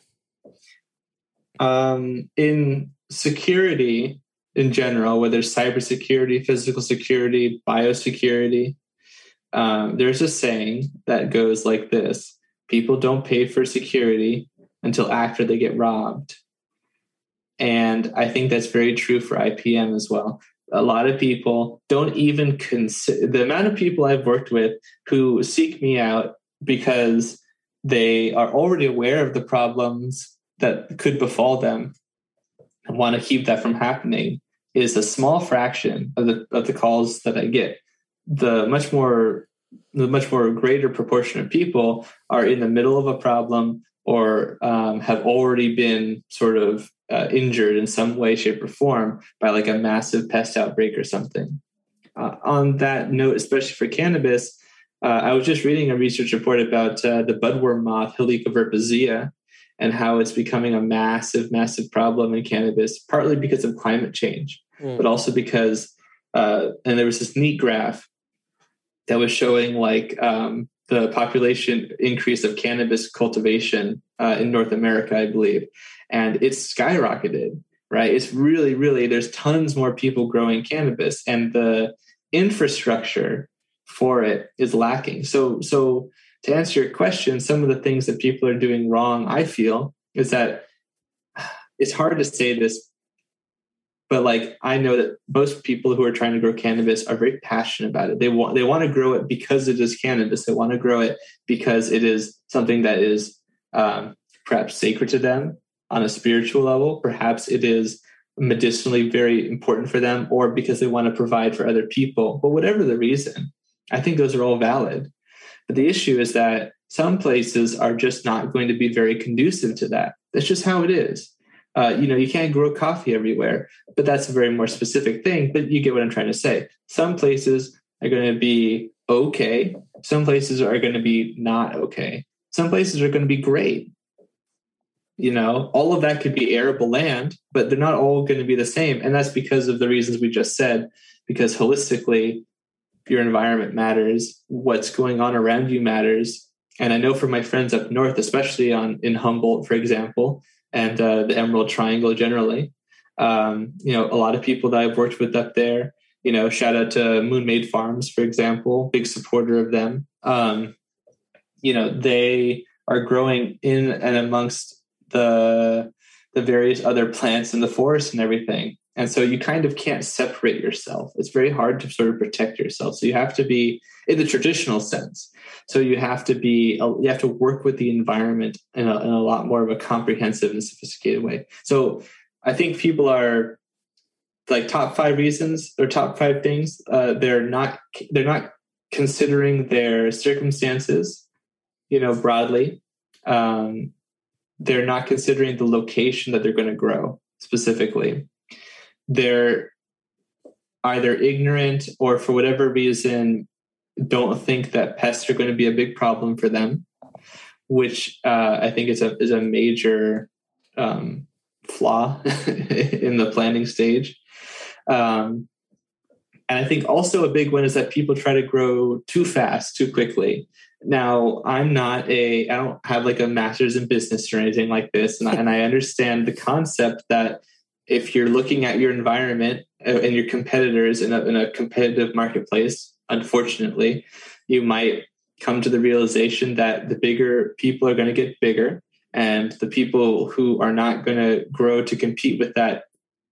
In security in general, whether it's cybersecurity, physical security, biosecurity, there's a saying that goes like this: people don't pay for security until after they get robbed. And I think that's very true for IPM as well. A lot of people don't even consider the amount of people I've worked with who seek me out because they are already aware of the problems that could befall them and want to keep that from happening is a small fraction of the calls that I get. The much more greater proportion of people are in the middle of a problem. or have already been sort of injured in some way, shape, or form by like a massive pest outbreak or something. On that note, especially for cannabis, I was just reading a research report about the budworm moth, Helicoverpa, and how it's becoming a massive, massive problem in cannabis, partly because of climate change, but also because, and there was this neat graph that was showing like the population increase of cannabis cultivation in North America, I believe, and it's skyrocketed, right? It's really, really, there's tons more people growing cannabis, and the infrastructure for it is lacking. So to answer your question, some of the things that people are doing wrong, I feel, is that it's hard to say this, but like I know that most people who are trying to grow cannabis are very passionate about it. They want to grow it because it is cannabis. They want to grow it because it is something that is perhaps sacred to them on a spiritual level. Perhaps it is medicinally very important for them, or because they want to provide for other people. But whatever the reason, I think those are all valid. But the issue is that some places are just not going to be very conducive to that. That's just how it is. You can't grow coffee everywhere, but that's a very more specific thing. But you get what I'm trying to say. Some places are going to be okay. Some places are going to be not okay. Some places are going to be great. All of that could be arable land, but they're not all going to be the same. And that's because of the reasons we just said, because holistically, your environment matters. What's going on around you matters. And I know from my friends up north, especially in Humboldt, for example, and the Emerald Triangle generally, a lot of people that I've worked with up there, shout out to Moon Made Farms, for example, big supporter of them. They are growing in and amongst the various other plants in the forest and everything. And so you kind of can't separate yourself. It's very hard to sort of protect yourself. So you have to be in the traditional sense. So you have to work with the environment in a lot more of a comprehensive and sophisticated way. So I think people are like top 5 reasons or top 5 things. They're not considering their circumstances, broadly. They're not considering the location that they're going to grow specifically. They're either ignorant or for whatever reason don't think that pests are going to be a big problem for them, which I think is a major flaw in the planning stage. And I think also a big one is that people try to grow too fast, too quickly. Now, I don't have like a master's in business or anything like this. And I understand the concept that if you're looking at your environment and your competitors in a competitive marketplace, unfortunately, you might come to the realization that the bigger people are going to get bigger, and the people who are not going to grow to compete with that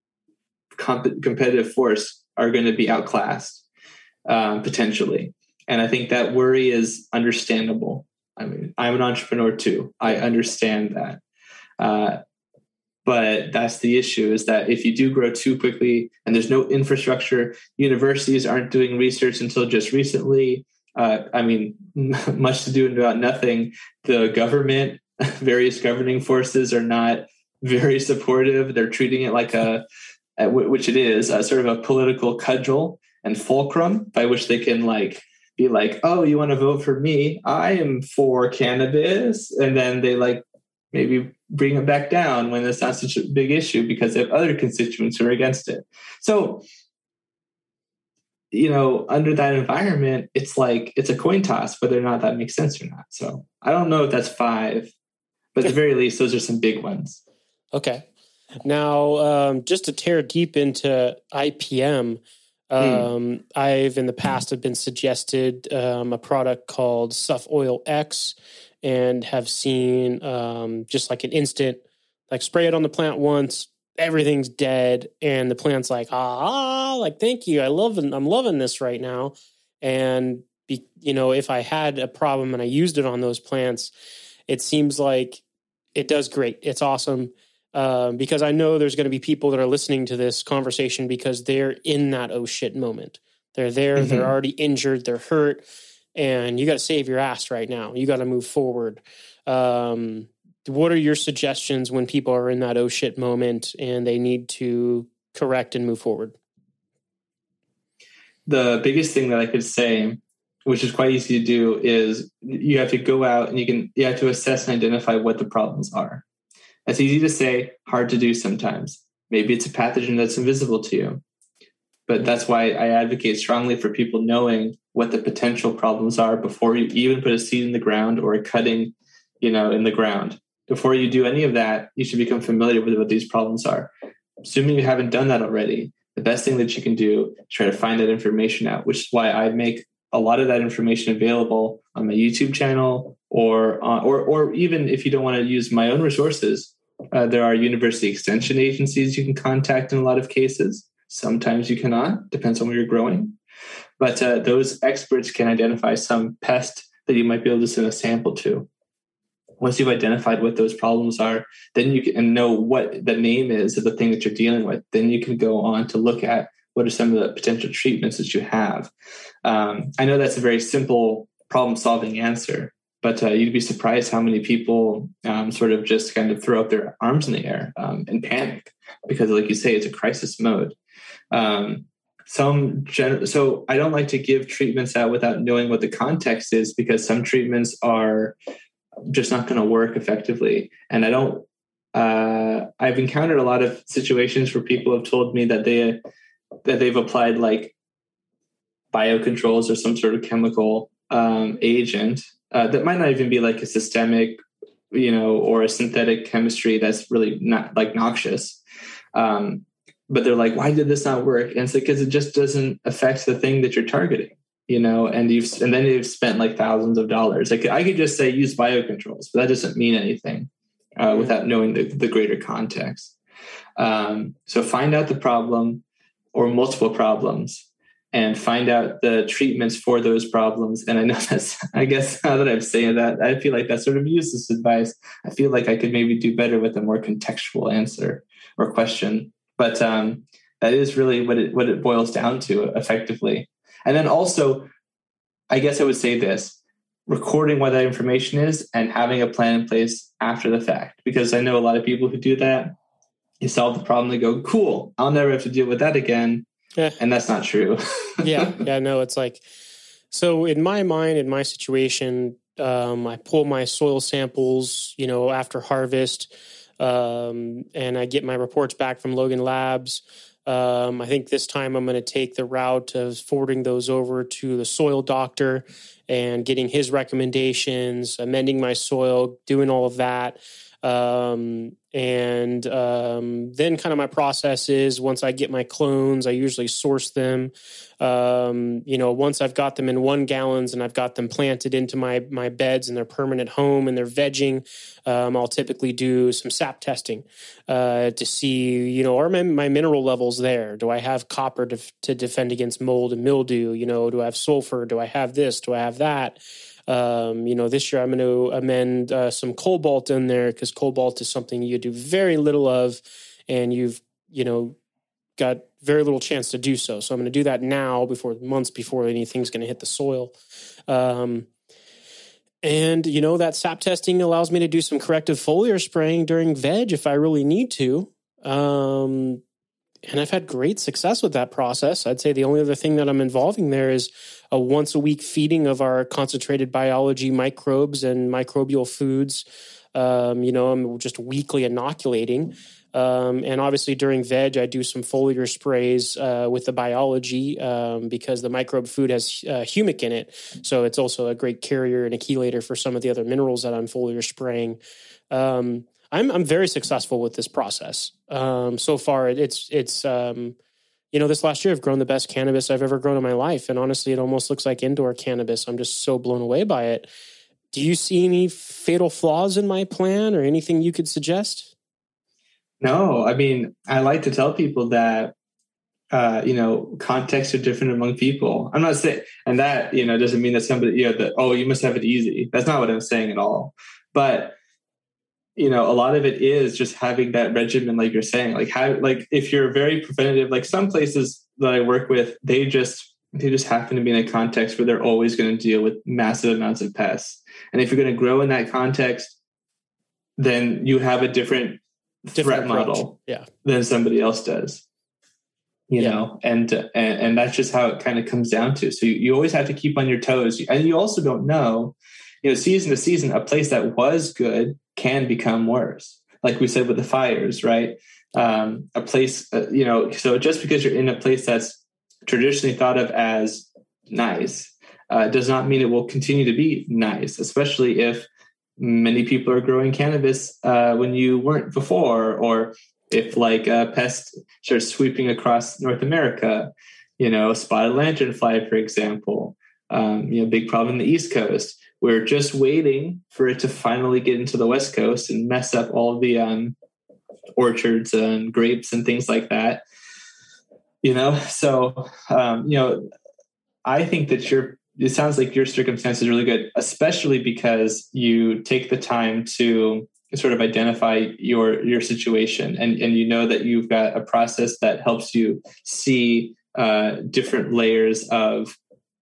competitive force are going to be outclassed, potentially. And I think that worry is understandable. I mean, I'm an entrepreneur too. I understand that. But that's the issue, is that if you do grow too quickly and there's no infrastructure, universities aren't doing research until just recently. Much to do about nothing. The government, various governing forces are not very supportive. They're treating it like which it is, sort of a political cudgel and fulcrum by which they can be like, oh, you want to vote for me? I am for cannabis. And then they maybe bring it back down when it's not such a big issue because they have other constituents who are against it. So, under that environment, it's a coin toss whether or not that makes sense or not. So I don't know if that's 5, but at the very least, those are some big ones. Okay. Now, just to tear deep into IPM, I've in the past have been suggested a product called Suff Oil X, and have seen just like an instant, spray it on the plant once, everything's dead, and the plant's thank you, I'm loving this right now. And if I had a problem and I used it on those plants, it seems like it does great. It's awesome. Because I know there's going to be people that are listening to this conversation because they're in that oh shit moment. They're there, mm-hmm. They're already injured, they're hurt, and you got to save your ass right now. You got to move forward. what are your suggestions when people are in that oh shit moment and they need to correct and move forward? The biggest thing that I could say, which is quite easy to do, is you have to go out and you have to assess and identify what the problems are. That's easy to say, hard to do sometimes. Maybe it's a pathogen that's invisible to you. But that's why I advocate strongly for people knowing what the potential problems are before you even put a seed in the ground or a cutting, in the ground. Before you do any of that, you should become familiar with what these problems are. Assuming you haven't done that already, the best thing that you can do is try to find that information out, which is why I make a lot of that information available on my YouTube channel, or even if you don't want to use my own resources, there are university extension agencies you can contact in a lot of cases. Sometimes you cannot, depends on where you're growing. But those experts can identify some pest that you might be able to send a sample to. Once you've identified what those problems are, then you can know what the name is of the thing that you're dealing with. Then you can go on to look at what are some of the potential treatments that you have. I know that's a very simple problem-solving answer, but you'd be surprised how many people sort of just kind of throw up their arms in the air and panic because, like you say, it's a crisis mode. So I don't like to give treatments out without knowing what the context is, because some treatments are just not going to work effectively. And I've encountered a lot of situations where people have told me that they've applied like biocontrols or some sort of chemical agent that might not even be like a systemic, or a synthetic chemistry that's really not like noxious. But they're like, why did this not work? And it's like, because it just doesn't affect the thing that you're targeting, and then you've spent like thousands of dollars. Like I could just say use biocontrols, but that doesn't mean anything without knowing the greater context. So find out the problem or multiple problems and find out the treatments for those problems. And I guess now that I'm saying that, I feel like that's sort of useless advice. I feel like I could maybe do better with a more contextual answer or question. But that is really what it boils down to effectively. And then also, I guess I would say this, recording what that information is and having a plan in place after the fact. Because I know a lot of people who do that, you solve the problem, they go, cool, I'll never have to deal with that again. Yeah. And that's not true. Yeah, no, it's like, so in my mind, in my situation, I pull my soil samples, after harvest, and I get my reports back from Logan Labs. I think this time I'm going to take the route of forwarding those over to the soil doctor and getting his recommendations, amending my soil, doing all of that. And then kind of my process is once I get my clones, I usually source them. Once I've got them in 1 gallons and I've got them planted into my beds and their permanent home and they're vegging, I'll typically do some sap testing to see, are my mineral levels there? Do I have copper to defend against mold and mildew? Do I have sulfur? Do I have this? Do I have that? This year I'm going to amend some cobalt in there because cobalt is something you do very little of and you've, got very little chance to do so. So I'm going to do that now months before anything's going to hit the soil. And that sap testing allows me to do some corrective foliar spraying during veg if I really need to. And I've had great success with that process. I'd say the only other thing that I'm involving there is a once a week feeding of our concentrated biology microbes and microbial foods. I'm just weekly inoculating. And obviously during veg, I do some foliar sprays with the biology because the microbe food has humic in it. So it's also a great carrier and a chelator for some of the other minerals that I'm foliar spraying. I'm very successful with this process. So far, it's this last year I've grown the best cannabis I've ever grown in my life. And honestly, it almost looks like indoor cannabis. I'm just so blown away by it. Do you see any fatal flaws in my plan or anything you could suggest? No, I mean, I like to tell people that, contexts are different among people. I'm not saying, and that, doesn't mean that somebody, you must have it easy. That's not what I'm saying at all. But, a lot of it is just having that regimen, like you're saying, if you're very preventative, like some places that I work with, they just happen to be in a context where they're always going to deal with massive amounts of pests. And if you're going to grow in that context, then you have a different threat model than somebody else does. You know, and that's just how it kind of comes down to. So you always have to keep on your toes, and you also don't know, season to season, a place that was good can become worse. Like we said with the fires, right? A place, so just because you're in a place that's traditionally thought of as nice, does not mean it will continue to be nice, especially if many people are growing cannabis when you weren't before, or if like a pest starts sweeping across North America, spotted lanternfly, for example, big problem in the East Coast. We're just waiting for it to finally get into the West Coast and mess up all the orchards and grapes and things like that. So, I think that it sounds like your circumstance is really good, especially because you take the time to sort of identify your situation, and that you've got a process that helps you see different layers of,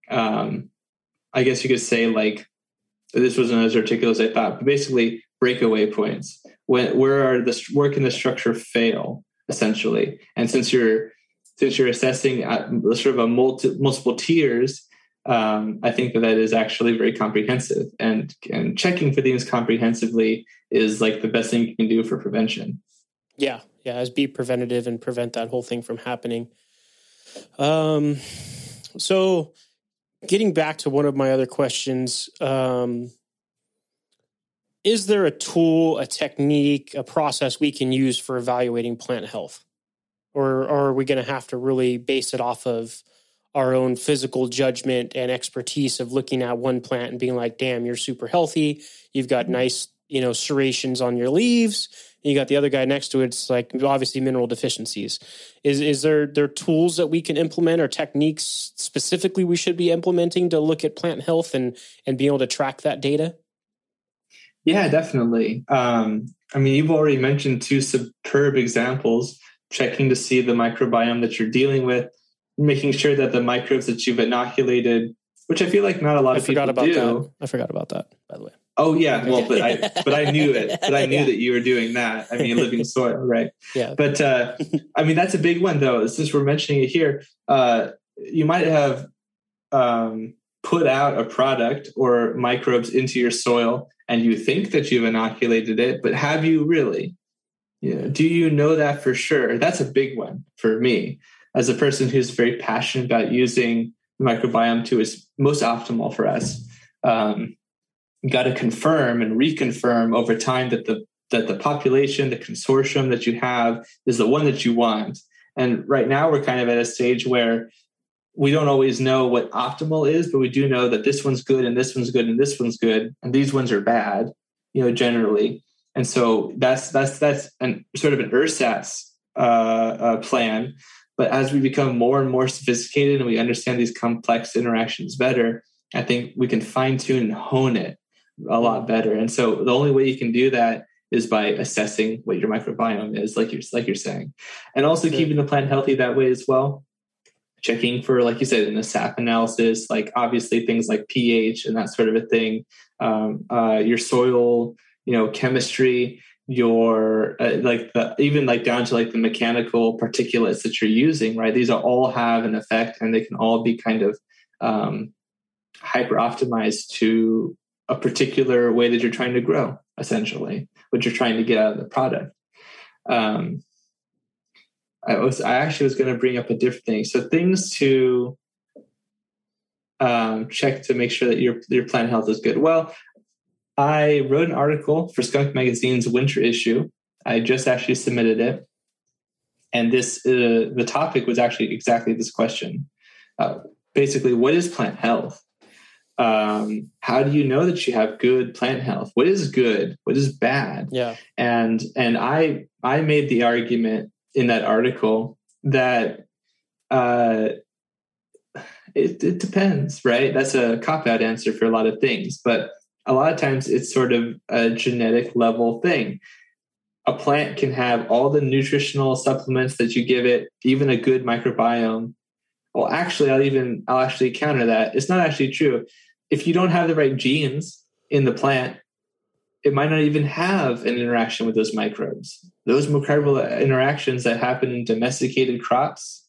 I guess you could say, like, this wasn't as articulate as I thought, but basically breakaway points. Where can the structure fail, essentially? And since you're assessing at sort of multiple tiers, I think that is actually very comprehensive, and checking for things comprehensively is like the best thing you can do for prevention. Yeah. As be preventative and prevent that whole thing from happening. So getting back to one of my other questions, is there a tool, a technique, a process we can use for evaluating plant health? Or are we going to have to really base it off of our own physical judgment and expertise of looking at one plant and being like, damn, you're super healthy. You've got nice, serrations on your leaves. And you got the other guy next to it. It's like obviously mineral deficiencies. Is there tools that we can implement, or techniques specifically we should be implementing to look at plant health and be able to track that data? Yeah, definitely. You've already mentioned two superb examples: checking to see the microbiome that you're dealing with, making sure that the microbes that you've inoculated, which I feel like not a lot of people do. I forgot about that, by the way. Oh yeah, well, but I knew it. But I knew that you were doing that. Living soil, right? Yeah. But that's a big one, though. Since we're mentioning it here, you might have put out a product or microbes into your soil, and you think that you've inoculated it, but have you really? Do you know that for sure? That's a big one for me, as a person who's very passionate about using the microbiome to its most optimal for us. You got to confirm and reconfirm over time that the population, the consortium that you have, is the one that you want. And right now we're kind of at a stage where we don't always know what optimal is, but we do know that this one's good and this one's good and this one's good, and these ones are bad, generally. And so that's an sort of an ersatz plan. But as we become more and more sophisticated and we understand these complex interactions better, I think we can fine tune and hone it a lot better. And so the only way you can do that is by assessing what your microbiome is, like you're saying, and also keeping the plant healthy that way as well. Checking for, like you said, in a SAP analysis, like obviously things like pH and that sort of a thing, your soil, chemistry, your even down to like the mechanical particulates that you're using, right? These all have an effect, and they can all be kind of hyper optimized to a particular way that you're trying to grow, essentially, what you're trying to get out of the product. I actually was going to bring up a different thing. So things to check to make sure that your plant health is good. Well, I wrote an article for Skunk Magazine's winter issue. I just actually submitted it. And the topic was actually exactly this question. Basically, what is plant health? How do you know that you have good plant health? What is good? What is bad? Yeah. And I made the argument in that article that it depends, right? That's a cop-out answer for a lot of things, but a lot of times it's sort of a genetic level thing. A plant can have all the nutritional supplements that you give it, even a good microbiome. Well, actually, I'll actually counter that. It's not actually true. If you don't have the right genes in the plant, it might not even have an interaction with those microbes. Those microbial interactions that happen in domesticated crops,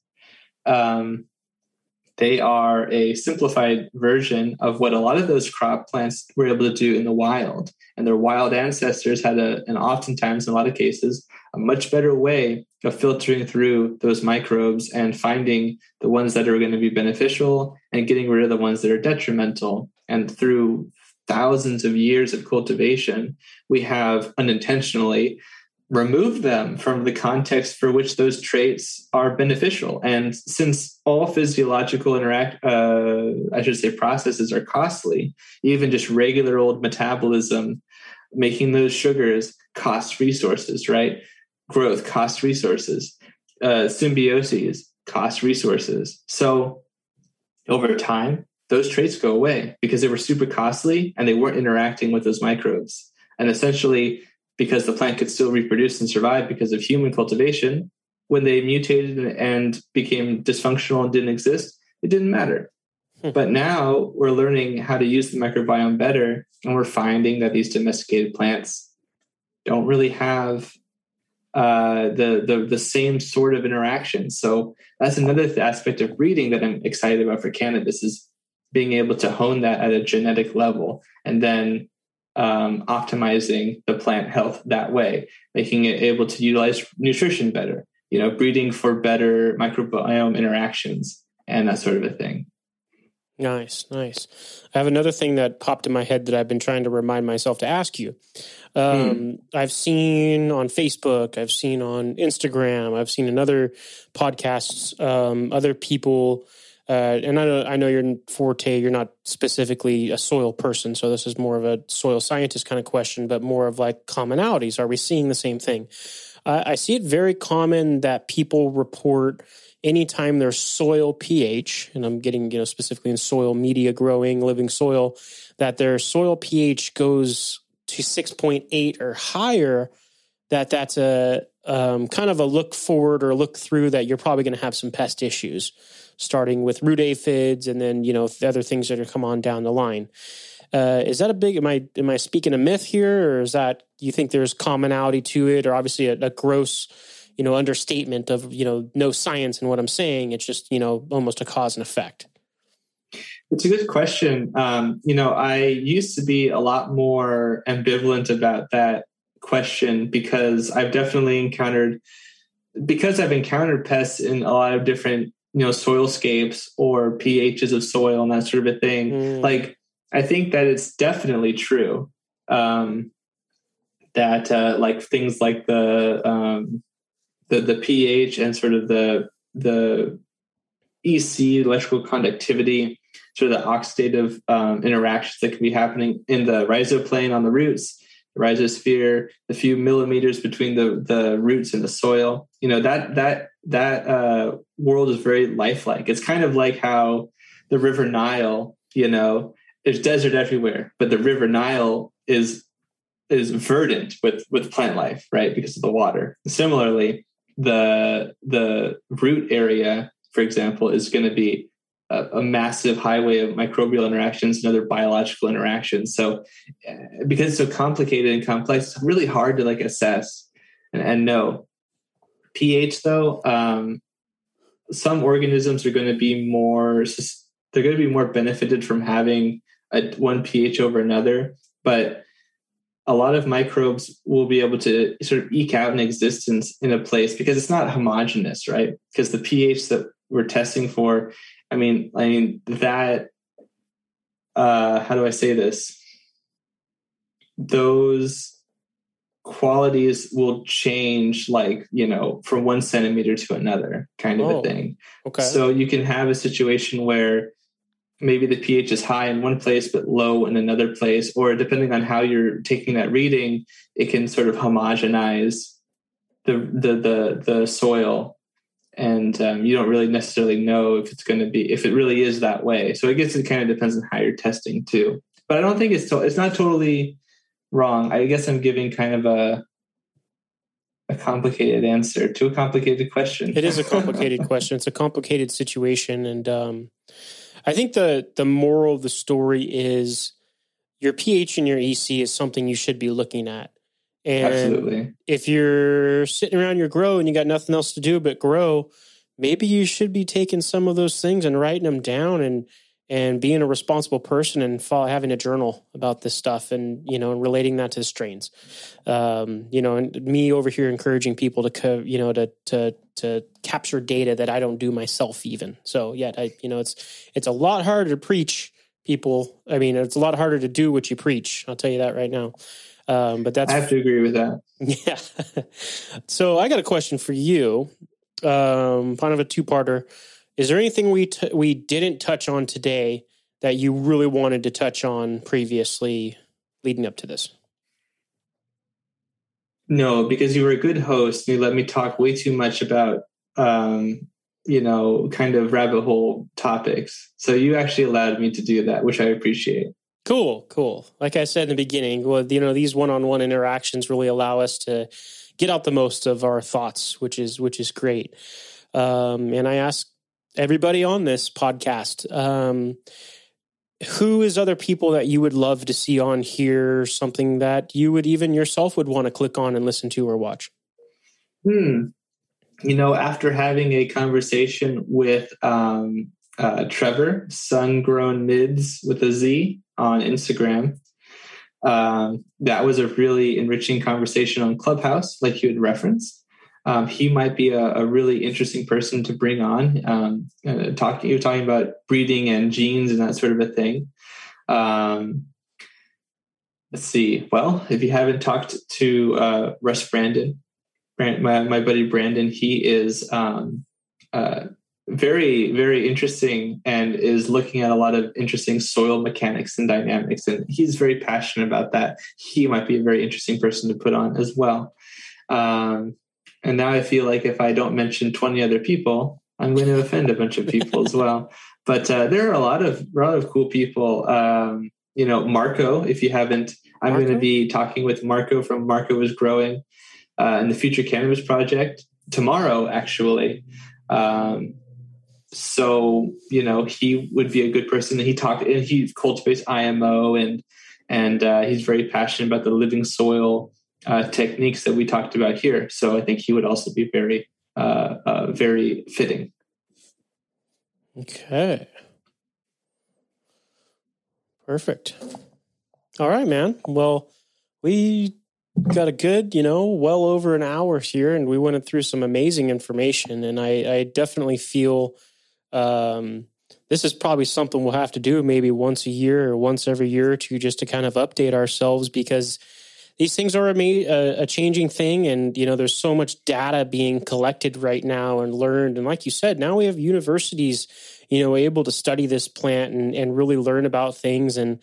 they are a simplified version of what a lot of those crop plants were able to do in the wild. And their wild ancestors had and oftentimes, in a lot of cases, a much better way of filtering through those microbes and finding the ones that are going to be beneficial and getting rid of the ones that are detrimental. And through thousands of years of cultivation, we have unintentionally removed them from the context for which those traits are beneficial. And since all physiological processes are costly, even just regular old metabolism, making those sugars costs resources, right? Growth costs resources. Symbioses cost resources. So over time, those traits go away because they were super costly and they weren't interacting with those microbes. And essentially, because the plant could still reproduce and survive because of human cultivation, when they mutated and became dysfunctional and didn't exist, it didn't matter. But now we're learning how to use the microbiome better, and we're finding that these domesticated plants don't really have the same sort of interaction. So that's another aspect of breeding that I'm excited about for cannabis, is being able to hone that at a genetic level and then optimizing the plant health that way, making it able to utilize nutrition better, breeding for better microbiome interactions and that sort of a thing. Nice. I have another thing that popped in my head that I've been trying to remind myself to ask you. I've seen on Facebook, I've seen on Instagram, I've seen in other podcasts, other people, and I know your forte, you're not specifically a soil person, so this is more of a soil scientist kind of question, but more of like commonalities. Are we seeing the same thing? I see it very common that people report anytime their soil pH, and I'm getting specifically in soil media growing, living soil, that their soil pH goes to 6.8 or higher, that's a kind of a look forward or look through that you're probably going to have some pest issues, starting with root aphids and then, the other things that are come on down the line. Is that a big, am I speaking a myth here, or is that, you think there's commonality to it, or obviously a gross, understatement of, no science in what I'm saying? It's just, almost a cause and effect. It's a good question. I used to be a lot more ambivalent about that question because I've definitely encountered pests in a lot of different, soilscapes or pHs of soil and that sort of a thing. Like, I think that it's definitely true that like things like the pH and sort of the EC, electrical conductivity, sort of the oxidative interactions that can be happening in the rhizoplane on the roots, the rhizosphere, the few millimeters between the roots and the soil. That world is very lifelike. It's kind of like how the River Nile, there's desert everywhere, but the River Nile is verdant with plant life, right? Because of the water. Similarly, the root area, for example, is going to be a massive highway of microbial interactions and other biological interactions. So because it's so complicated and complex, it's really hard to assess and know. pH though, some organisms are going to be more benefited from having one pH over another, but a lot of microbes will be able to sort of eke out an existence in a place because it's not homogeneous, right? Because the pH that we're testing for, I mean that, how do I say this? Those qualities will change from 1 centimeter to another kind of a thing. Okay. So you can have a situation where maybe the pH is high in one place but low in another place, or depending on how you're taking that reading, it can sort of homogenize the soil, and you don't really necessarily know if it really is that way. So I guess it kind of depends on how you're testing too. But I don't think it's not totally wrong. I guess I'm giving kind of a complicated answer to a complicated question. It is a complicated question. It's a complicated situation, and I think the moral of the story is your pH and your EC is something you should be looking at. And absolutely. If you're sitting around your grow and you got nothing else to do but grow, maybe you should be taking some of those things and writing them down and being a responsible person and having a journal about this stuff and, relating that to the strains. And me over here encouraging people to capture data that I don't do myself even. So yeah, it's a lot harder to preach people. I mean, it's a lot harder to do what you preach. I'll tell you that right now. But I have to agree with that. Yeah. So I got a question for you. Kind of a two-parter. Is there anything we didn't touch on today that you really wanted to touch on previously leading up to this? No, because you were a good host and you let me talk way too much about, kind of rabbit hole topics. So you actually allowed me to do that, which I appreciate. Cool. Like I said in the beginning, well, these one-on-one interactions really allow us to get out the most of our thoughts, which is great. And I ask everybody on this podcast, who is other people that you would love to see on here, something that you would even yourself would want to click on and listen to or watch? After having a conversation with Trevor, Sun-Grown Mids with a Z on Instagram, that was a really enriching conversation on Clubhouse, like you had referenced. He might be a really interesting person to bring on. You were talking about breeding and genes and that sort of a thing. Let's see. Well, if you haven't talked to Russ Brandon, my buddy Brandon, he is very, very interesting and is looking at a lot of interesting soil mechanics and dynamics. And he's very passionate about that. He might be a very interesting person to put on as well. And now I feel like if I don't mention 20 other people, I'm going to offend a bunch of people as well. But there are a lot of cool people. Marco, if you haven't, I'm going to be talking with Marco from Marco is Growing in the Future Cannabis Project tomorrow, actually. So, he would be a good person. He cultivates IMO and he's very passionate about the living soil techniques that we talked about here. So I think he would also be very, very fitting. Okay. Perfect. All right, man. Well, we got a good, well over an hour here, and we went through some amazing information. And I definitely feel this is probably something we'll have to do maybe once a year or once every year or two, just to kind of update ourselves, because these things are a changing thing. And, there's so much data being collected right now and learned. And like you said, now we have universities, able to study this plant and really learn about things. And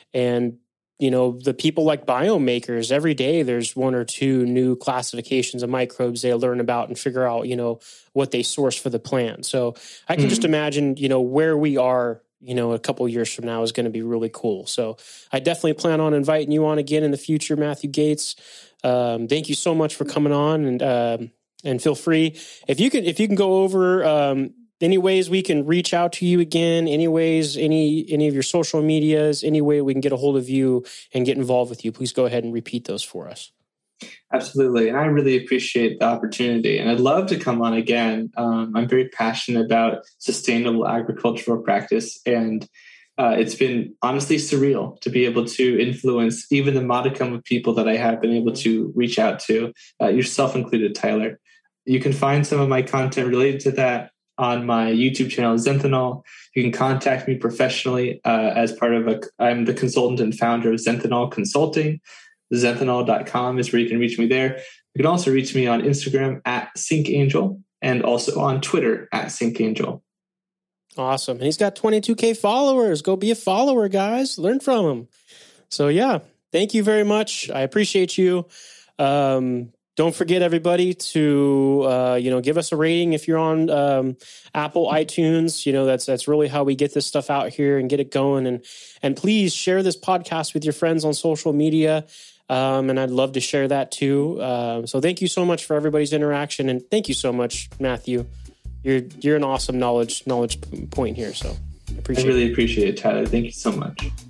the people like biomakers, every day there's one or two new classifications of microbes they learn about and figure out, what they source for the plant. So I can just imagine, where we are, a couple of years from now is going to be really cool. So I definitely plan on inviting you on again in the future, Matthew Gates. Thank you so much for coming on, and feel free if you can go over any ways we can reach out to you again, any ways, any of your social medias, any way we can get a hold of you and get involved with you. Please go ahead and repeat those for us. Absolutely. And I really appreciate the opportunity, and I'd love to come on again. I'm very passionate about sustainable agricultural practice, and it's been honestly surreal to be able to influence even the modicum of people that I have been able to reach out to, yourself included, Tyler. You can find some of my content related to that on my YouTube channel, Zenthanol. You can contact me professionally as part of I'm the consultant and founder of Zenthanol Consulting. Zenthanol.com is where you can reach me there. You can also reach me on Instagram at SyncAngel and also on Twitter at SyncAngel. Awesome. And he's got 22K followers. Go be a follower, guys. Learn from him. So yeah, thank you very much. I appreciate you. Don't forget, everybody, to give us a rating if you're on Apple iTunes. That's really how we get this stuff out here and get it going. And please share this podcast with your friends on social media. And I'd love to share that too. So thank you so much for everybody's interaction, and thank you so much, Matthew. You're an awesome knowledge point here. So I really appreciate it, Tyler. Thank you so much.